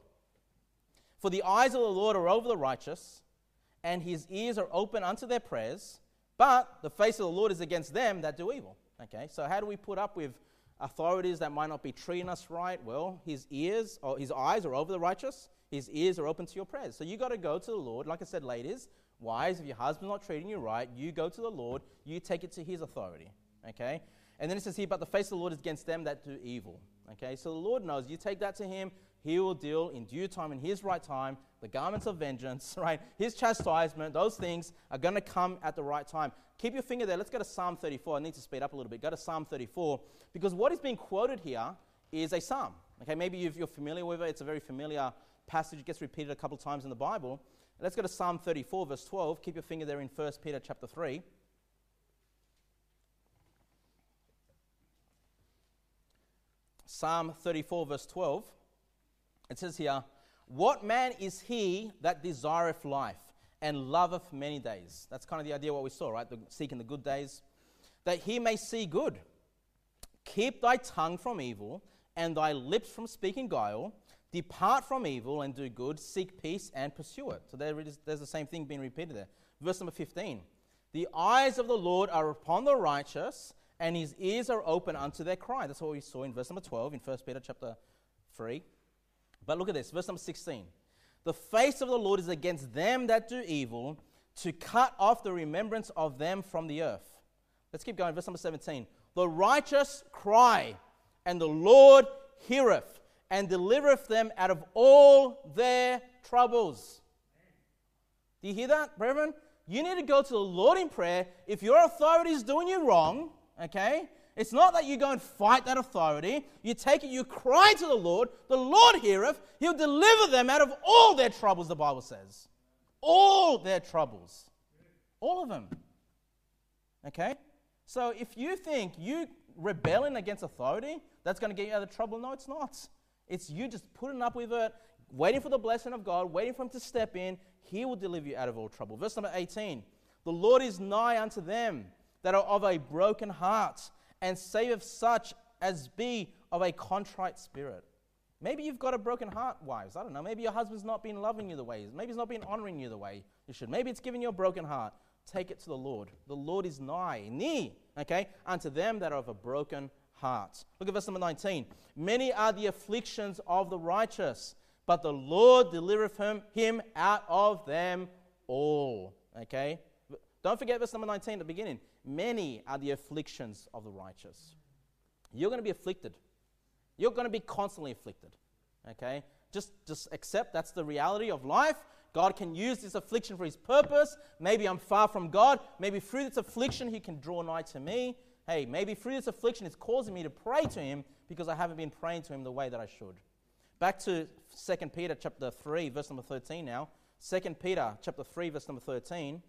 [SPEAKER 1] For the eyes of the Lord are over the righteous, and his ears are open unto their prayers. But the face of the Lord is against them that do evil. Okay, so how do we put up with authorities that might not be treating us right? Well, his ears or his eyes are over the righteous. His ears are open to your prayers. So you got to go to the Lord. Like I said, ladies, wives, if your husband's not treating you right, you go to the Lord. You take it to his authority. Okay? And then it says here, but the face of the Lord is against them that do evil. Okay? So the Lord knows. You take that to him. He will deal in due time, in his right time, the garments of vengeance, right? His chastisement, those things are going to come at the right time. Keep your finger there. Let's go to Psalm thirty-four. I need to speed up a little bit. Go to Psalm thirty-four, because what is being quoted here is a psalm. Okay, maybe you've, you're familiar with it. It's a very familiar passage. It gets repeated a couple of times in the Bible. Let's go to Psalm thirty-four, verse twelve. Keep your finger there in First Peter chapter three. Psalm thirty-four, verse twelve. It says here, what man is he that desireth life and loveth many days? That's kind of the idea of what we saw, right? The, seeking the good days. That he may see good. Keep thy tongue from evil and thy lips from speaking guile. Depart from evil and do good. Seek peace and pursue it. So there it is, there's the same thing being repeated there. Verse number fifteen. The eyes of the Lord are upon the righteous, and his ears are open unto their cry. That's what we saw in verse number twelve in First Peter chapter three. But look at this, verse number sixteen. The face of the Lord is against them that do evil, to cut off the remembrance of them from the earth. Let's keep going, verse number seventeen. The righteous cry, and the Lord heareth, and delivereth them out of all their troubles. Do you hear that, brethren? You need to go to the Lord in prayer. If your authority is doing you wrong, okay, it's not that you go and fight that authority. You take it, you cry to the Lord. The Lord heareth. He'll deliver them out of all their troubles, the Bible says. All their troubles. All of them. Okay? So if you think you rebelling against authority, that's going to get you out of trouble, no, it's not. It's you just putting up with it, waiting for the blessing of God, waiting for him to step in. He will deliver you out of all trouble. Verse number eighteen. The Lord is nigh unto them that are of a broken heart, and saveth such as be of a contrite spirit. Maybe you've got a broken heart, wives. I don't know. Maybe your husband's not been loving you the way. Maybe he's not been honoring you the way you should. Maybe it's giving you a broken heart. Take it to the Lord. The Lord is nigh, near, okay, unto them that are of a broken heart. Look at verse number nineteen. Many are the afflictions of the righteous, but the Lord delivereth him, him out of them all. Okay? Don't forget verse number nineteen at the beginning. Many are the afflictions of the righteous. You're going to be afflicted. You're going to be constantly afflicted. Okay? Just, just accept that's the reality of life. God can use this affliction for his purpose. Maybe I'm far from God. Maybe through this affliction he can draw nigh to me. Hey, maybe through this affliction it's causing me to pray to him because I haven't been praying to him the way that I should. Back to Second Peter chapter three, verse number thirteen now. Second Peter chapter three, verse number thirteen.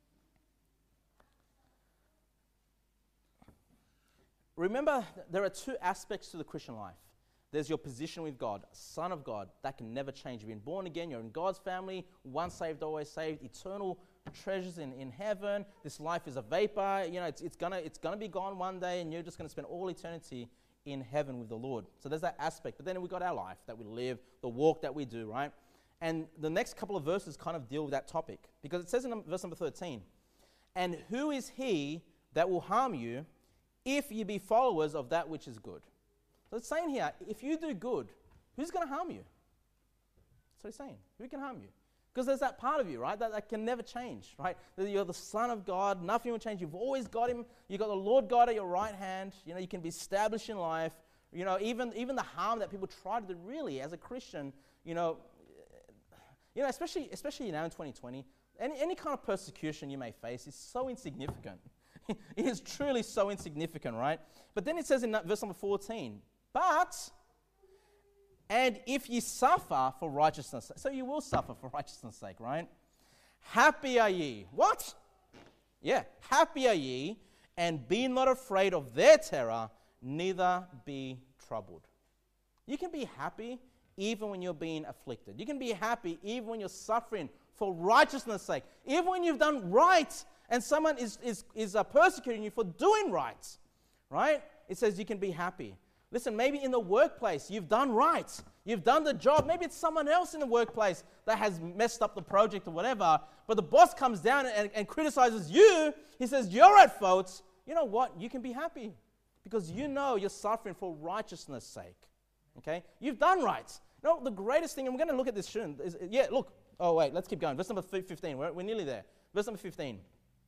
[SPEAKER 1] Remember, there are two aspects to the Christian life. There's your position with God, son of God. That can never change. You've been born again. You're in God's family. Once saved, always saved. Eternal treasures in, in heaven. This life is a vapor. You know, it's, it's gonna it's gonna be gone one day, and you're just gonna spend all eternity in heaven with the Lord. So there's that aspect. But then we've got our life that we live, the walk that we do, right? And the next couple of verses kind of deal with that topic, because it says in verse number thirteen, "And who is he that will harm you, if you be followers of that which is good?" So it's saying here, if you do good, who's going to harm you? That's what he's saying. Who can harm you? Because there's that part of you, right, that, that can never change, right? That you're the Son of God, nothing will change. You've always got him. You've got the Lord God at your right hand. You know, you can be established in life. You know, even, even the harm that people try to do, really, as a Christian, you know, you know, especially, especially now in twenty twenty, any, any kind of persecution you may face is so insignificant. It is truly so insignificant, right? But then it says in verse number fourteen, but, and if ye suffer for righteousness, so you will suffer for righteousness' sake, right? Happy are ye. What? Yeah, happy are ye, and be not afraid of their terror, neither be troubled. You can be happy even when you're being afflicted. You can be happy even when you're suffering for righteousness' sake. Even when you've done right and someone is, is, is uh, persecuting you for doing right, right? It says you can be happy. Listen, maybe in the workplace, you've done right. You've done the job. Maybe it's someone else in the workplace that has messed up the project or whatever, but the boss comes down and, and criticizes you. He says, you're at fault. You know what? You can be happy because you know you're suffering for righteousness' sake. Okay? You've done right. No, the greatest thing, and we're going to look at this soon, is, yeah, look, oh wait, let's keep going. Verse number fifteen, we're, we're nearly there. Verse number fifteen.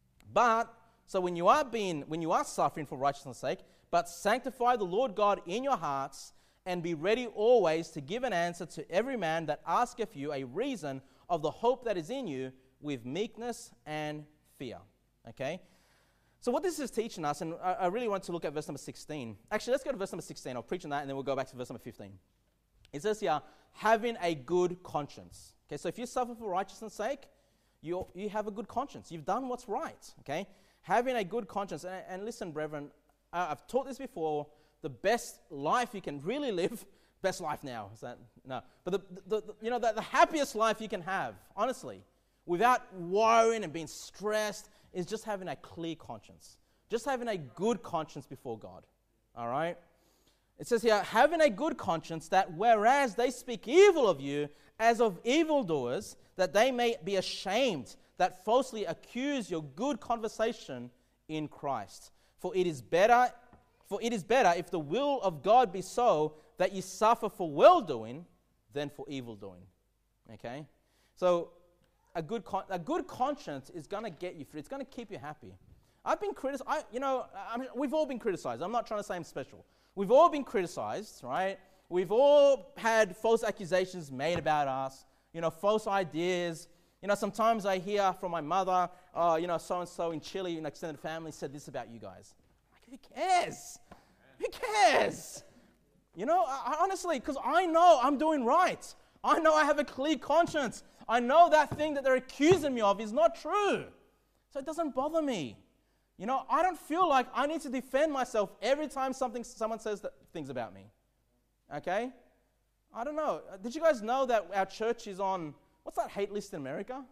[SPEAKER 1] But, so when you are being, when you are suffering for righteousness' sake, but sanctify the Lord God in your hearts, and be ready always to give an answer to every man that asketh you a reason of the hope that is in you, with meekness and fear. Okay? So what this is teaching us, and I, I really want to look at verse number sixteen. Actually, let's go to verse number sixteen. I'll preach on that, and then we'll go back to verse number fifteen. It says here, having a good conscience. Okay, so if you suffer for righteousness' sake, you you have a good conscience. You've done what's right. Okay, having a good conscience. And, and listen, brethren, uh, I've taught this before. The best life you can really live, best life now. Is that no? But the, the, the you know the, the happiest life you can have, honestly, without worrying and being stressed, is just having a clear conscience. Just having a good conscience before God. All right? It says here, having a good conscience, that whereas they speak evil of you as of evildoers, that they may be ashamed that falsely accuse your good conversation in Christ. For it is better, for it is better if the will of God be so that you suffer for well-doing than for evil-doing. Okay? So, A good con- a good conscience is going to get you through. It's going to keep you happy. I've been criticized. You know, I mean, we've all been criticized. I'm not trying to say I'm special. We've all been criticized, right? We've all had false accusations made about us. You know, false ideas. You know, sometimes I hear from my mother, oh, you know, so-and-so in Chile, an extended family, said this about you guys. Like, who cares? Who cares? You know, I, I honestly, because I know I'm doing right. I know I have a clear conscience. I know that thing that they're accusing me of is not true. So it doesn't bother me. You know, I don't feel like I need to defend myself every time something someone says that, things about me. Okay? I don't know. Did you guys know that our church is on, what's that hate list in America?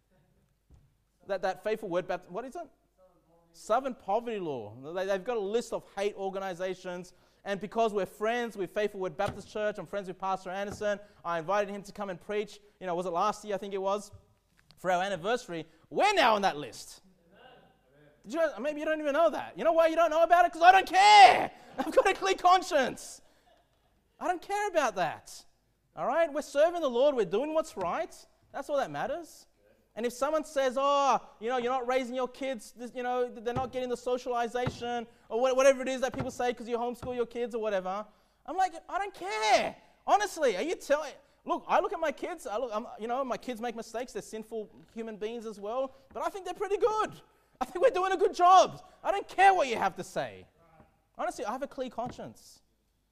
[SPEAKER 1] That that faithful word, what is it? Southern Poverty Law. They, they've got a list of hate organizations. And because we're friends with Faithful Word Baptist Church, I'm friends with Pastor Anderson, I invited him to come and preach, you know, was it last year, I think it was, for our anniversary. We're now on that list. Amen. Did you guys, maybe you don't even know that. You know why you don't know about it? Because I don't care. I've got a clear conscience. I don't care about that. All right? We're serving the Lord. We're doing what's right. That's all that matters. And if someone says, oh, you know, you're not raising your kids, you know, they're not getting the socialization, or whatever it is that people say because you homeschool your kids or whatever, I'm like, I don't care. Honestly, are you telling... Look, I look at my kids, I look, I'm, you know, my kids make mistakes. They're sinful human beings as well, but I think they're pretty good. I think we're doing a good job. I don't care what you have to say. Honestly, I have a clear conscience.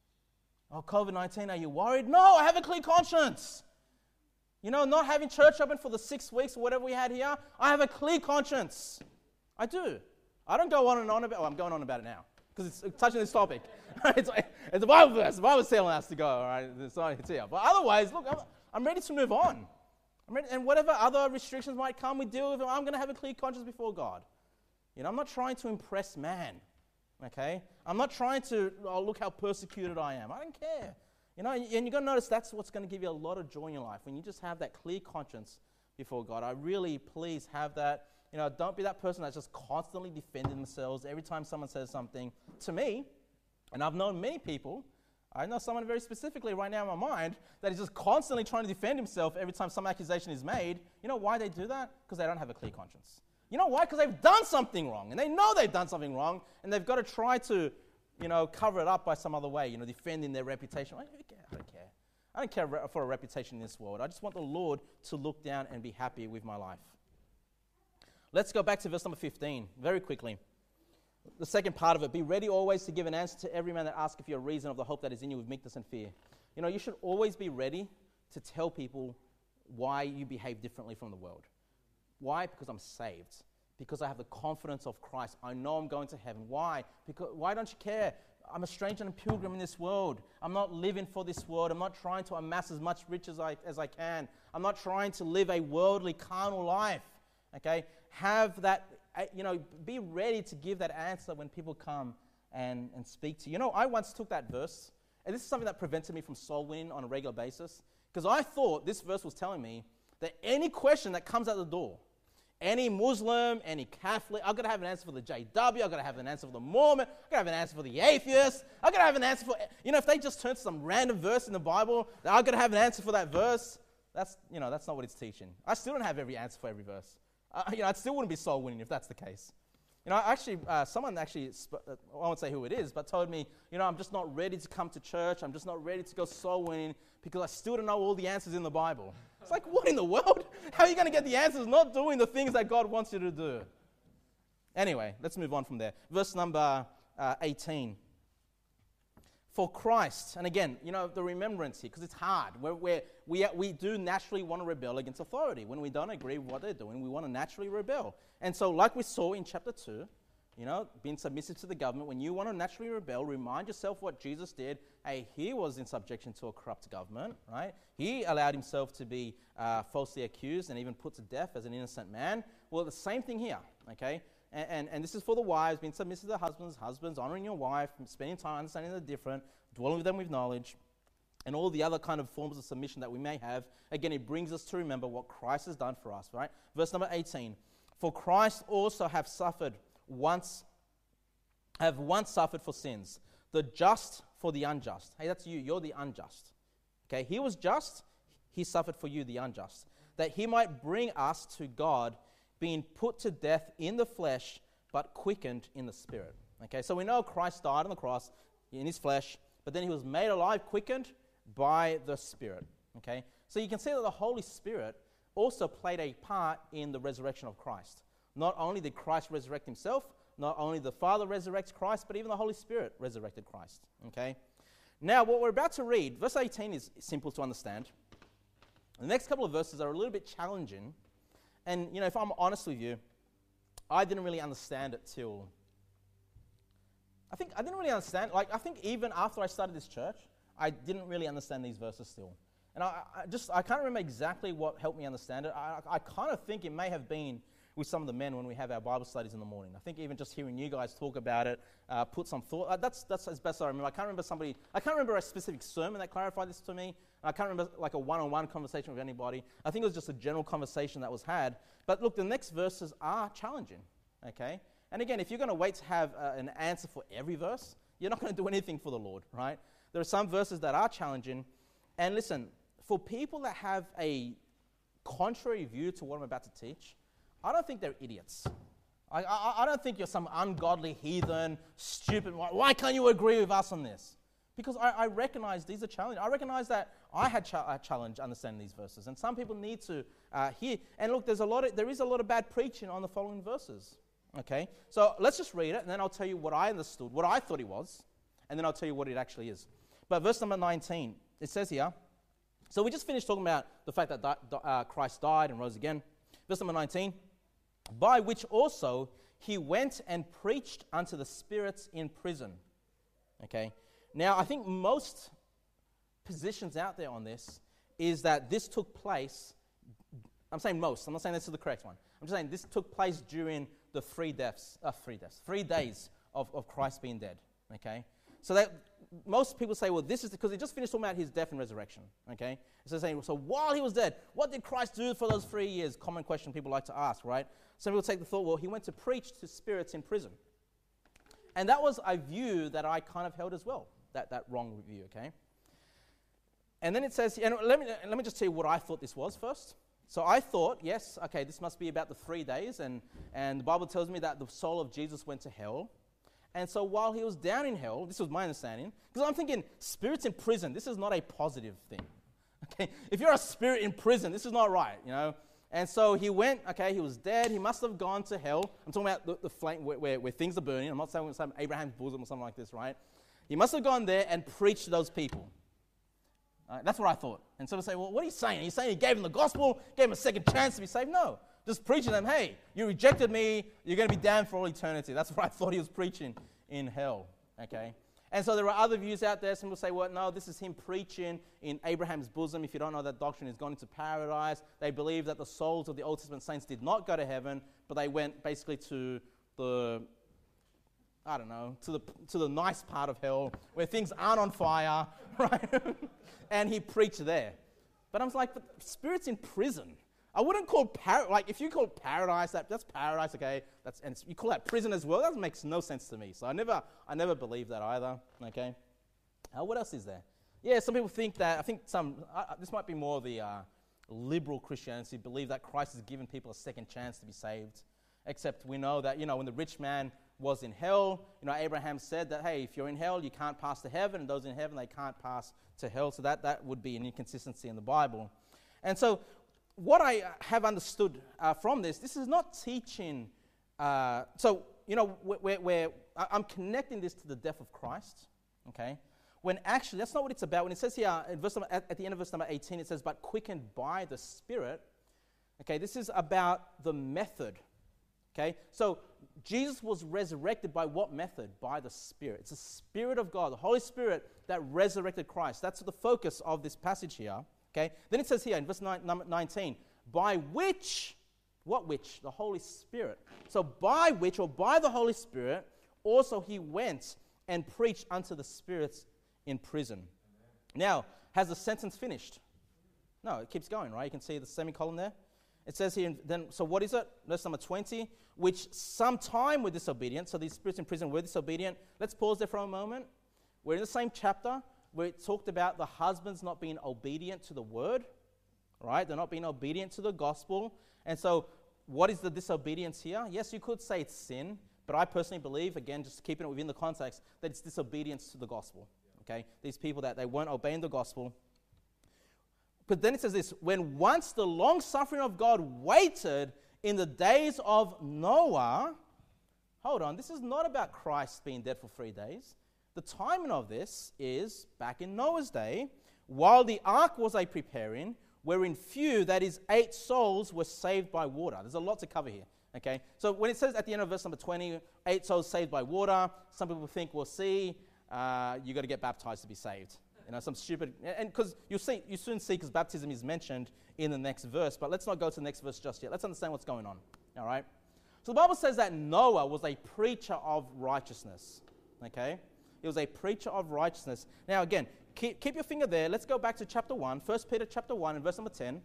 [SPEAKER 1] Oh, covid nineteen, are you worried? No, I have a clear conscience. You know, not having church open for the six weeks or whatever we had here, I have a clear conscience. I do. I don't go on and on about, well, I'm going on about it now because it's touching this topic. it's, it's a Bible verse. The Bible's telling us to go, all right? It's, not, it's here. But otherwise, look, I'm, I'm ready to move on. I'm ready, and whatever other restrictions might come, we deal with them. I'm going to have a clear conscience before God. You know, I'm not trying to impress man, okay? I'm not trying to, oh, look how persecuted I am. I don't care. You know, and you've got to notice that's what's going to give you a lot of joy in your life. When you just have that clear conscience before God, I really, please have that. You know, don't be that person that's just constantly defending themselves every time someone says something to me. And I've known many people, I know someone very specifically right now in my mind, that is just constantly trying to defend himself every time some accusation is made. You know why they do that? Because they don't have a clear conscience. You know why? Because they've done something wrong. And they know they've done something wrong. And they've got to try to, you know, cover it up by some other way, you know, defending their reputation. I don't care. I don't care. I don't care for a reputation in this world. I just want the Lord to look down and be happy with my life. Let's go back to verse number fifteen very quickly. The second part of it, be ready always to give an answer to every man that asketh you a reason of the hope that is in you with meekness and fear. You know, you should always be ready to tell people why you behave differently from the world. Why? Because I'm saved. Because I have the confidence of Christ. I know I'm going to heaven. Why? Because why don't you care? I'm a stranger and a pilgrim in this world. I'm not living for this world. I'm not trying to amass as much riches as I, as I can. I'm not trying to live a worldly, carnal life. Okay? Have that, you know, be ready to give that answer when people come and, and speak to you. You know, I once took that verse, and this is something that prevented me from soul winning on a regular basis, because I thought this verse was telling me that any question that comes out the door, any Muslim, any Catholic. I've got to have an answer for the J W. I've got to have an answer for the Mormon. I've got to have an answer for the atheist. I've got to have an answer for, you know, if they just turn to some random verse in the Bible, I've got to have an answer for that verse. That's, you know, that's not what it's teaching. I still don't have every answer for every verse. Uh, you know, I still wouldn't be soul winning if that's the case. You know, actually, uh, someone actually, sp- uh, I won't say who it is, but told me, you know, I'm just not ready to come to church. I'm just not ready to go soul winning because I still don't know all the answers in the Bible. It's like, what in the world? How are you going to get the answers not doing the things that God wants you to do? Anyway, let's move on from there. Verse number uh, eighteen. For Christ, and again, you know, the remembrance here, because it's hard. We're, we're, we we do naturally want to rebel against authority. When we don't agree with what they're doing, we want to naturally rebel. And so like we saw in chapter two, you know, being submissive to the government, when you want to naturally rebel, remind yourself what Jesus did. Hey, he was in subjection to a corrupt government, right? He allowed himself to be uh, falsely accused and even put to death as an innocent man. Well, the same thing here, okay? And, and, and this is for the wives, being submissive to the husbands, husbands, honoring your wife, spending time understanding the different, dwelling with them with knowledge, and all the other kind of forms of submission that we may have. Again, it brings us to remember what Christ has done for us, right? Verse number eighteen. For Christ also have suffered once, have once suffered for sins, the just for the unjust. Hey, that's you. You're the unjust. Okay, he was just. He suffered for you, the unjust, that he might bring us to God, being put to death in the flesh, but quickened in the spirit. Okay, so we know Christ died on the cross in his flesh, but then he was made alive, quickened by the Spirit. Okay, so you can see that the Holy Spirit also played a part in the resurrection of Christ. Not only did Christ resurrect himself, not only the Father resurrects Christ, but even the Holy Spirit resurrected Christ. Okay, now what we're about to read, verse eighteen is simple to understand. The next couple of verses are a little bit challenging. And, you know, if I'm honest with you, I didn't really understand it till, I think I didn't really understand, like, I think even after I started this church, I didn't really understand these verses still. And I, I just, I can't remember exactly what helped me understand it. I, I kind of think it may have been with some of the men when we have our Bible studies in the morning. I think even just hearing you guys talk about it, uh, put some thought, uh, that's that's as best I remember. I can't remember somebody, I can't remember a specific sermon that clarified this to me. I can't remember like a one-on-one conversation with anybody. I think it was just a general conversation that was had. But look, the next verses are challenging, okay? And again, if you're going to wait to have uh, an answer for every verse, you're not going to do anything for the Lord, right? There are some verses that are challenging. And listen, for people that have a contrary view to what I'm about to teach, I don't think they're idiots. I, I, I don't think you're some ungodly heathen, stupid. Why, why can't you agree with us on this? Because I, I recognize these are challenging. I recognize that I had cha- a challenge understanding these verses, and some people need to uh, hear. And look, there's a lot. Of, there is a lot of bad preaching on the following verses. Okay, so let's just read it, and then I'll tell you what I understood, what I thought it was, and then I'll tell you what it actually is. But verse number nineteen, it says here. So we just finished talking about the fact that di- uh, Christ died and rose again. Verse number nineteen. By which also he went and preached unto the spirits in prison. Okay. Now, I think most positions out there on this is that this took place, I'm saying most, I'm not saying this is the correct one. I'm just saying this took place during the three deaths, uh, three deaths, three days of, of Christ being dead, okay? So that most people say, well, this is because he just finished talking about his death and resurrection, okay? So saying, so while he was dead, what did Christ do for those three years? Common question people like to ask, right? Some people take the thought, well, he went to preach to spirits in prison. And that was a view that I kind of held as well. That, that wrong view, okay? And then it says, and let me, let me just tell you what I thought this was first. So I thought, yes, okay, this must be about the three days, and, and the Bible tells me that the soul of Jesus went to hell. And so while he was down in hell, this was my understanding, because I'm thinking, spirits in prison, this is not a positive thing. Okay, if you're a spirit in prison, this is not right, you know? And so he went, okay, he was dead, he must have gone to hell. I'm talking about the, the flame where, where, where things are burning. I'm not saying some Abraham's bosom or something like this, right? He must have gone there and preached to those people. Uh, that's what I thought. And so they say, well, what are you saying? Are you saying he gave them the gospel, gave them a second chance to be saved? No. Just preaching them, hey, you rejected me, you're going to be damned for all eternity. That's what I thought he was preaching in hell, okay? And so there are other views out there. Some will say, well, no, this is him preaching in Abraham's bosom. If you don't know that doctrine, he's gone into paradise. They believe that the souls of the Old Testament saints did not go to heaven, but they went basically to the... I don't know, to the to the nice part of hell where things aren't on fire, right? And he preached there. But I was like, but spirits in prison. I wouldn't call, par- like, if you call paradise, that, that's paradise, okay? That's, and you call that prison as well, that makes no sense to me. So I never, I never believed that either, okay? Uh, what else is there? Yeah, some people think that, I think some, uh, this might be more the uh, liberal Christianity, believe that Christ has given people a second chance to be saved. Except we know that, you know, when the rich man was in hell, you know, Abraham said that, hey, if you're in hell, you can't pass to heaven, and those in heaven, they can't pass to hell. So that, that would be an inconsistency in the Bible. And so what I have understood uh, from this, this is not teaching, uh, so, you know, where, where I'm connecting this to the death of Christ, okay? When actually, that's not what it's about. When it says here, in verse number, at, at the end of verse number eighteen, it says, but quickened by the Spirit. Okay, this is about the method. Okay, so Jesus was resurrected by what method? By the Spirit. It's the Spirit of God, the Holy Spirit that resurrected Christ. That's the focus of this passage here. Okay, then it says here in verse nine, number nineteen, by which, what which? The Holy Spirit. So by which, or by the Holy Spirit, also he went and preached unto the spirits in prison. Amen. Now, has the sentence finished? No, it keeps going, right? You can see the semicolon there. It says here, then, so what is it? Verse number twenty, which sometime were disobedient. So these spirits in prison were disobedient. Let's pause there for a moment. We're in the same chapter where it talked about the husbands not being obedient to the word, right? They're not being obedient to the gospel. And so what is the disobedience here? Yes, you could say it's sin, but I personally believe, again, just keeping it within the context, that it's disobedience to the gospel. Okay, these people that they weren't obeying the gospel. But then it says this, when once the long suffering of God waited in the days of Noah, hold on, this is not about Christ being dead for three days. The timing of this is back in Noah's day, while the ark was a preparing, wherein few, that is eight souls, were saved by water. There's a lot to cover here. Okay, so when it says at the end of verse number twenty, eight souls saved by water, some people think, well, see, Uh, you got to get baptized to be saved. You know, some stupid, and because you'll see, you soon see, because baptism is mentioned in the next verse. But let's not go to the next verse just yet. Let's understand what's going on. All right. So the Bible says that Noah was a preacher of righteousness. Okay, he was a preacher of righteousness. Now again, keep, keep your finger there. Let's go back to chapter one, First Peter chapter one, and verse number ten.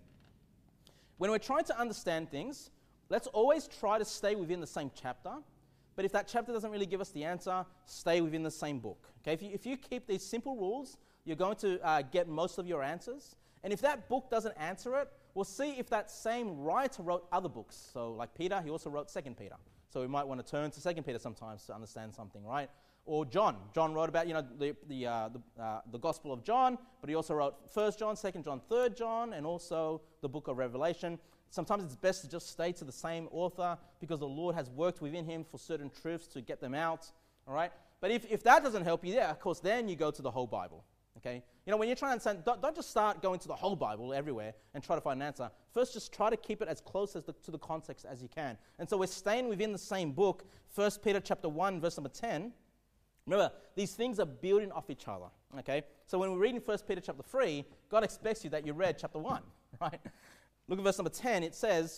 [SPEAKER 1] When we're trying to understand things, let's always try to stay within the same chapter. But if that chapter doesn't really give us the answer, stay within the same book. Okay, if you, if you keep these simple rules, you're going to uh, get most of your answers. And if that book doesn't answer it, we'll see if that same writer wrote other books. So like Peter, he also wrote Second Peter. So we might want to turn to Second Peter sometimes to understand something, right? Or John. John wrote about, you know, the the uh, the, uh, the Gospel of John, but he also wrote First John, Second John, Third John, and also the book of Revelation. Sometimes it's best to just stay to the same author because the Lord has worked within him for certain truths to get them out, all right? But if, if that doesn't help you, yeah, of course, then you go to the whole Bible, okay? You know, when you're trying to understand, don't, don't just start going to the whole Bible everywhere and try to find an answer. First, just try to keep it as close as the, to the context as you can. And so we're staying within the same book, First Peter chapter one, verse number ten. Remember, these things are building off each other, okay? So when we're reading First Peter chapter three, God expects you that you read chapter one, right? Look at verse number ten. It says,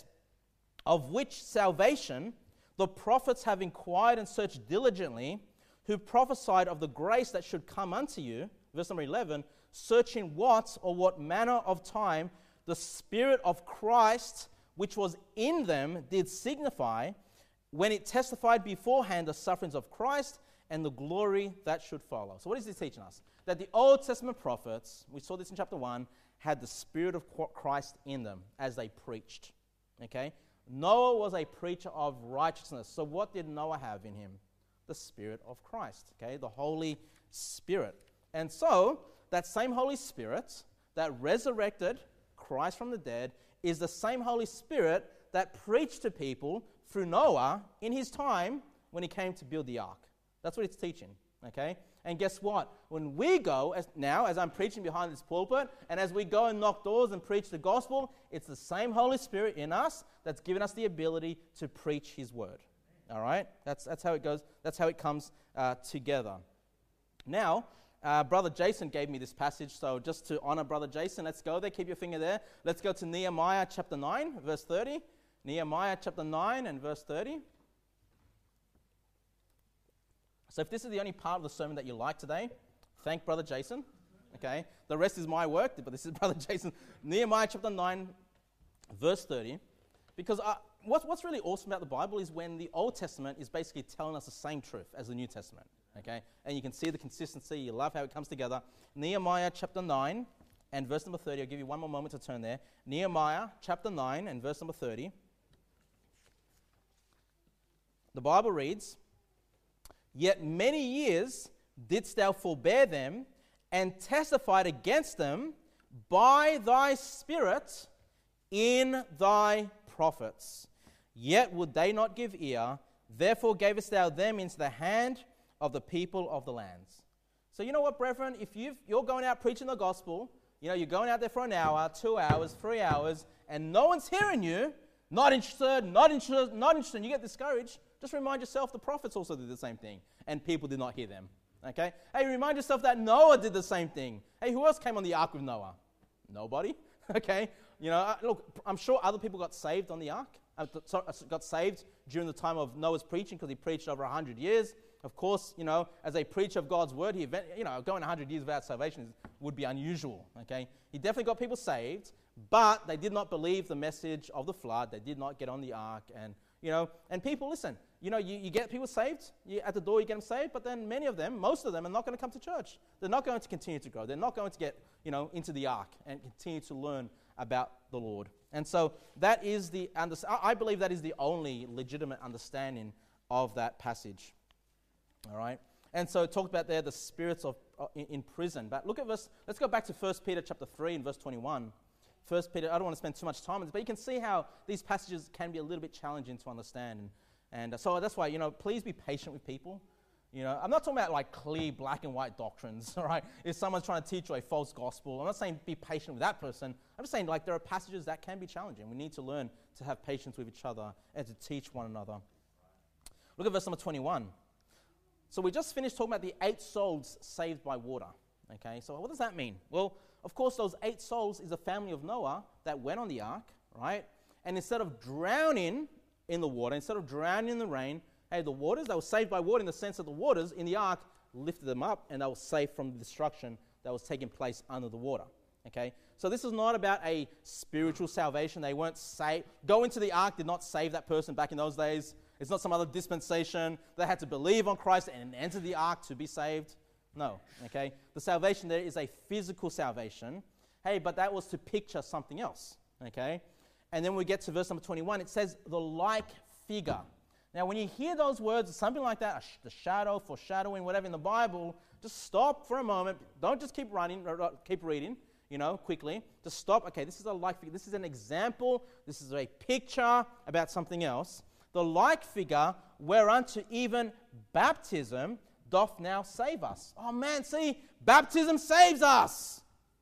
[SPEAKER 1] of which salvation the prophets have inquired and searched diligently, who prophesied of the grace that should come unto you. Verse number eleven, searching what or what manner of time the Spirit of Christ, which was in them, did signify, when it testified beforehand the sufferings of Christ and the glory that should follow. So what is this teaching us? That the Old Testament prophets, we saw this in chapter one, had the Spirit of Christ in them as they preached. Okay? Noah was a preacher of righteousness. So what did Noah have in him? The Spirit of Christ. Okay? The Holy Spirit. And so, that same Holy Spirit that resurrected Christ from the dead is the same Holy Spirit that preached to people through Noah in his time when he came to build the ark. That's what it's teaching. Okay? And guess what? When we go, as now, as I'm preaching behind this pulpit, and as we go and knock doors and preach the gospel, it's the same Holy Spirit in us that's given us the ability to preach His word. All right? That's that's how it goes. That's how it comes uh, together. Now, uh, Brother Jason gave me this passage, so just to honor Brother Jason, let's go there. Keep your finger there. Let's go to Nehemiah chapter nine, verse thirty. Nehemiah chapter nine and verse thirty. So if this is the only part of the sermon that you like today, thank Brother Jason. Okay, the rest is my work, but this is Brother Jason. Nehemiah chapter nine, verse thirty, because uh, what's, what's really awesome about the Bible is when the Old Testament is basically telling us the same truth as the New Testament, okay? And you can see the consistency. You love how it comes together. Nehemiah chapter nine and verse number thirty. I'll give you one more moment to turn there. Nehemiah chapter nine and verse number thirty. The Bible reads, "Yet many years didst thou forbear them, and testified against them by thy Spirit in thy prophets. Yet would they not give ear, therefore gavest thou them into the hand of the people of the lands." So you know what, brethren? If you've, you're going out preaching the gospel, you know, you're going out there for an hour, two hours, three hours, and no one's hearing you, not interested, not interested, not interested, and you get discouraged, just remind yourself the prophets also did the same thing, and people did not hear them. Okay? Hey, remind yourself that Noah did the same thing. Hey, who else came on the ark with Noah? Nobody. Okay? You know, uh, look, I'm sure other people got saved on the ark. Uh, so, uh, got saved during the time of Noah's preaching because he preached over one hundred years. Of course, you know, as a preacher of God's word, he, event, you know, going one hundred years without salvation is, would be unusual. Okay? He definitely got people saved, but they did not believe the message of the flood. They did not get on the ark. And, you know, and people, listen, you know, you, you get people saved, you, at the door you get them saved, but then many of them, most of them are not going to come to church. They're not going to continue to grow. They're not going to get, you know, into the ark and continue to learn about the Lord. And so that is the, under, I believe that is the only legitimate understanding of that passage. All right? And so it talked about there the spirits of uh, in, in prison. But look at verse, let's go back to First Peter chapter three and verse twenty-one. First Peter, I don't want to spend too much time on this, but you can see how these passages can be a little bit challenging to understand. And, and uh, so that's why, you know, please be patient with people. You know, I'm not talking about like clear black and white doctrines, all right? If someone's trying to teach you a false gospel, I'm not saying be patient with that person. I'm just saying like there are passages that can be challenging. We need to learn to have patience with each other and to teach one another. Look at verse number twenty-one. So we just finished talking about the eight souls saved by water. Okay, so what does that mean? Well, of course, those eight souls is a family of Noah that went on the ark, right? And instead of drowning in the water, instead of drowning in the rain, hey, the waters, they were saved by water in the sense that the waters in the ark lifted them up and they were saved from the destruction that was taking place under the water. Okay, so this is not about a spiritual salvation. They weren't saved. Going to the ark did not save that person back in those days. It's not some other dispensation. They had to believe on Christ and enter the ark to be saved. No, okay? The salvation there is a physical salvation. Hey, but that was to picture something else, okay? And then we get to verse number twenty-one. It says, the like figure. Now, when you hear those words, something like that, the shadow, foreshadowing, whatever in the Bible, just stop for a moment. Don't just keep running, or keep reading, you know, quickly. Just stop. Okay, this is a like figure. This is an example. This is a picture about something else. The like figure, whereunto even baptism doth now save us. Oh man, see, baptism saves us.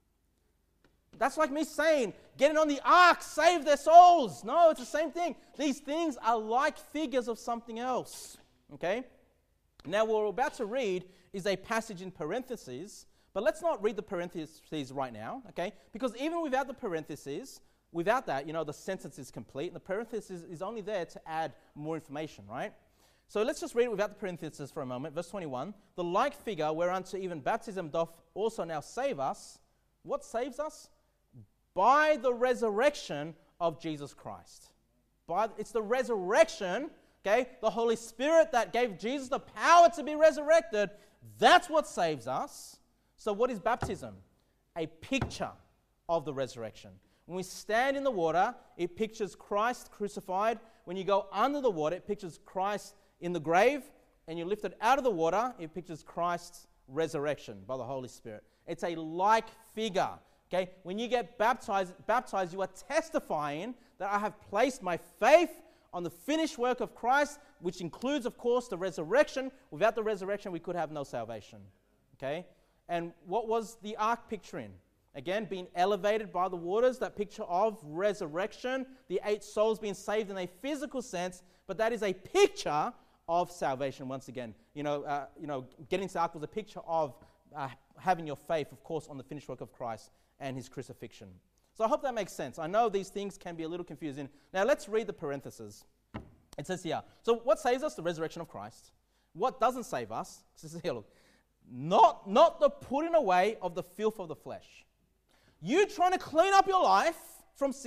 [SPEAKER 1] That's like me saying, getting on the ark saved their souls. No, it's the same thing. These things are like figures of something else. Okay? Now, what we're about to read is a passage in parentheses, but let's not read the parentheses right now, okay? Because even without the parentheses, without that, you know, the sentence is complete, and the parenthesis is only there to add more information, right? So let's just read it without the parentheses for a moment. Verse twenty-one, the like figure whereunto even baptism doth also now save us. What saves us? By the resurrection of Jesus Christ. By It's the resurrection, okay, the Holy Spirit that gave Jesus the power to be resurrected. That's what saves us. So what is baptism? A picture of the resurrection. When we stand in the water, it pictures Christ crucified. When you go under the water, it pictures Christ in the grave. And you're lifted out of the water, it pictures Christ's resurrection by the Holy Spirit. It's a like figure. Okay? When you get baptized, baptized, you are testifying that I have placed my faith on the finished work of Christ, which includes, of course, the resurrection. Without the resurrection, we could have no salvation. Okay? And what was the ark picturing? Again, being elevated by the waters, that picture of resurrection, the eight souls being saved in a physical sense, but that is a picture of salvation once again. You know, uh, you know, getting to the ark was a picture of uh, having your faith, of course, on the finished work of Christ and his crucifixion. So I hope that makes sense. I know these things can be a little confusing. Now let's read the parentheses. It says here, so what saves us? The resurrection of Christ. What doesn't save us? It says here, look, not, not the putting away of the filth of the flesh. You trying to clean up your life from sin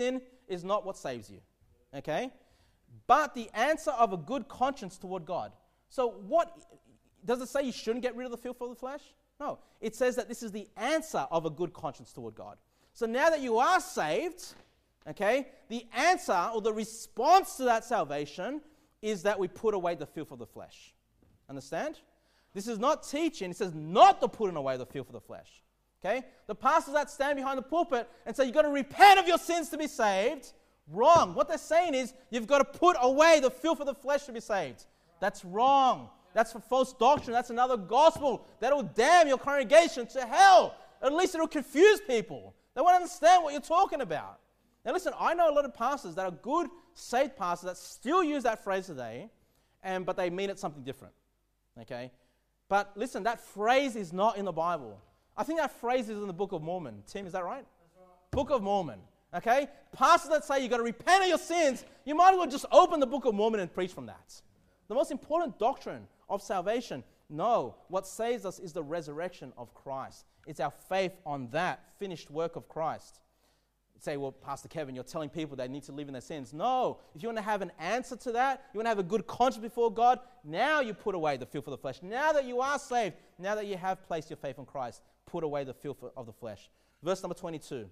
[SPEAKER 1] is not what saves you. Okay? But the answer of a good conscience toward God. So what, does it say you shouldn't get rid of the filth of the flesh? No. It says that this is the answer of a good conscience toward God. So now that you are saved, okay, the answer or the response to that salvation is that we put away the filth of the flesh. Understand? This is not teaching. It says not to put away the filth of the flesh. Okay? The pastors that stand behind the pulpit and say you've got to repent of your sins to be saved, wrong. What they're saying is you've got to put away the filth of the flesh to be saved. That's wrong. That's for false doctrine. That's another gospel that will damn your congregation to hell. At least it will confuse people. They won't understand what you're talking about. Now listen, I know a lot of pastors that are good, saved pastors that still use that phrase today, and but they mean it something different. Okay? But listen, that phrase is not in the Bible. I think that phrase is in the Book of Mormon. Tim, is that right? That's right. Book of Mormon. Okay? Pastors that say you've got to repent of your sins, you might as well just open the Book of Mormon and preach from that. The most important doctrine of salvation, no, what saves us is the resurrection of Christ. It's our faith on that finished work of Christ. You say, well, Pastor Kevin, you're telling people they need to live in their sins. No, if you want to have an answer to that, you want to have a good conscience before God, now you put away the filth of the flesh. Now that you are saved, now that you have placed your faith in Christ, put away the filth of the flesh. Verse number twenty-two.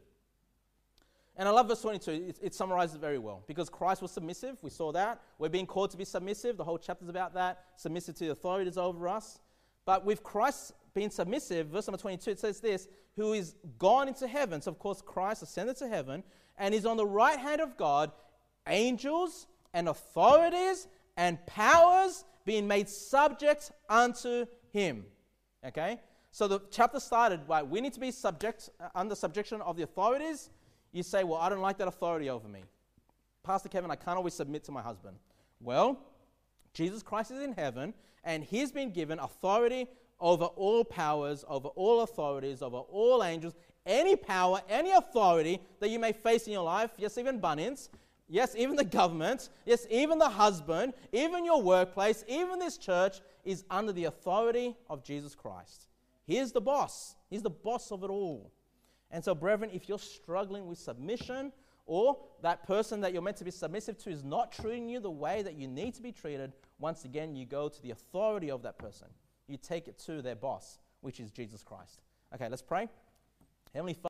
[SPEAKER 1] And I love verse twenty-two. It, it summarizes it very well. Because Christ was submissive. We saw that. We're being called to be submissive. The whole chapter's about that. Submissive to the authorities over us. But with Christ being submissive, verse number twenty-two, it says this, who is gone into heaven. So, of course, Christ ascended to heaven and is on the right hand of God, angels and authorities and powers being made subject unto him. Okay? So the chapter started by, we need to be subject, uh, under subjection of the authorities. You say, well, I don't like that authority over me. Pastor Kevin, I can't always submit to my husband. Well, Jesus Christ is in heaven, and he's been given authority over all powers, over all authorities, over all angels, any power, any authority that you may face in your life, yes, even Bunnings, yes, even the government, yes, even the husband, even your workplace, even this church is under the authority of Jesus Christ. He is the boss. He's the boss of it all. And so, brethren, if you're struggling with submission, or that person that you're meant to be submissive to is not treating you the way that you need to be treated, once again, you go to the authority of that person. You take it to their boss, which is Jesus Christ. Okay, let's pray. Heavenly Father,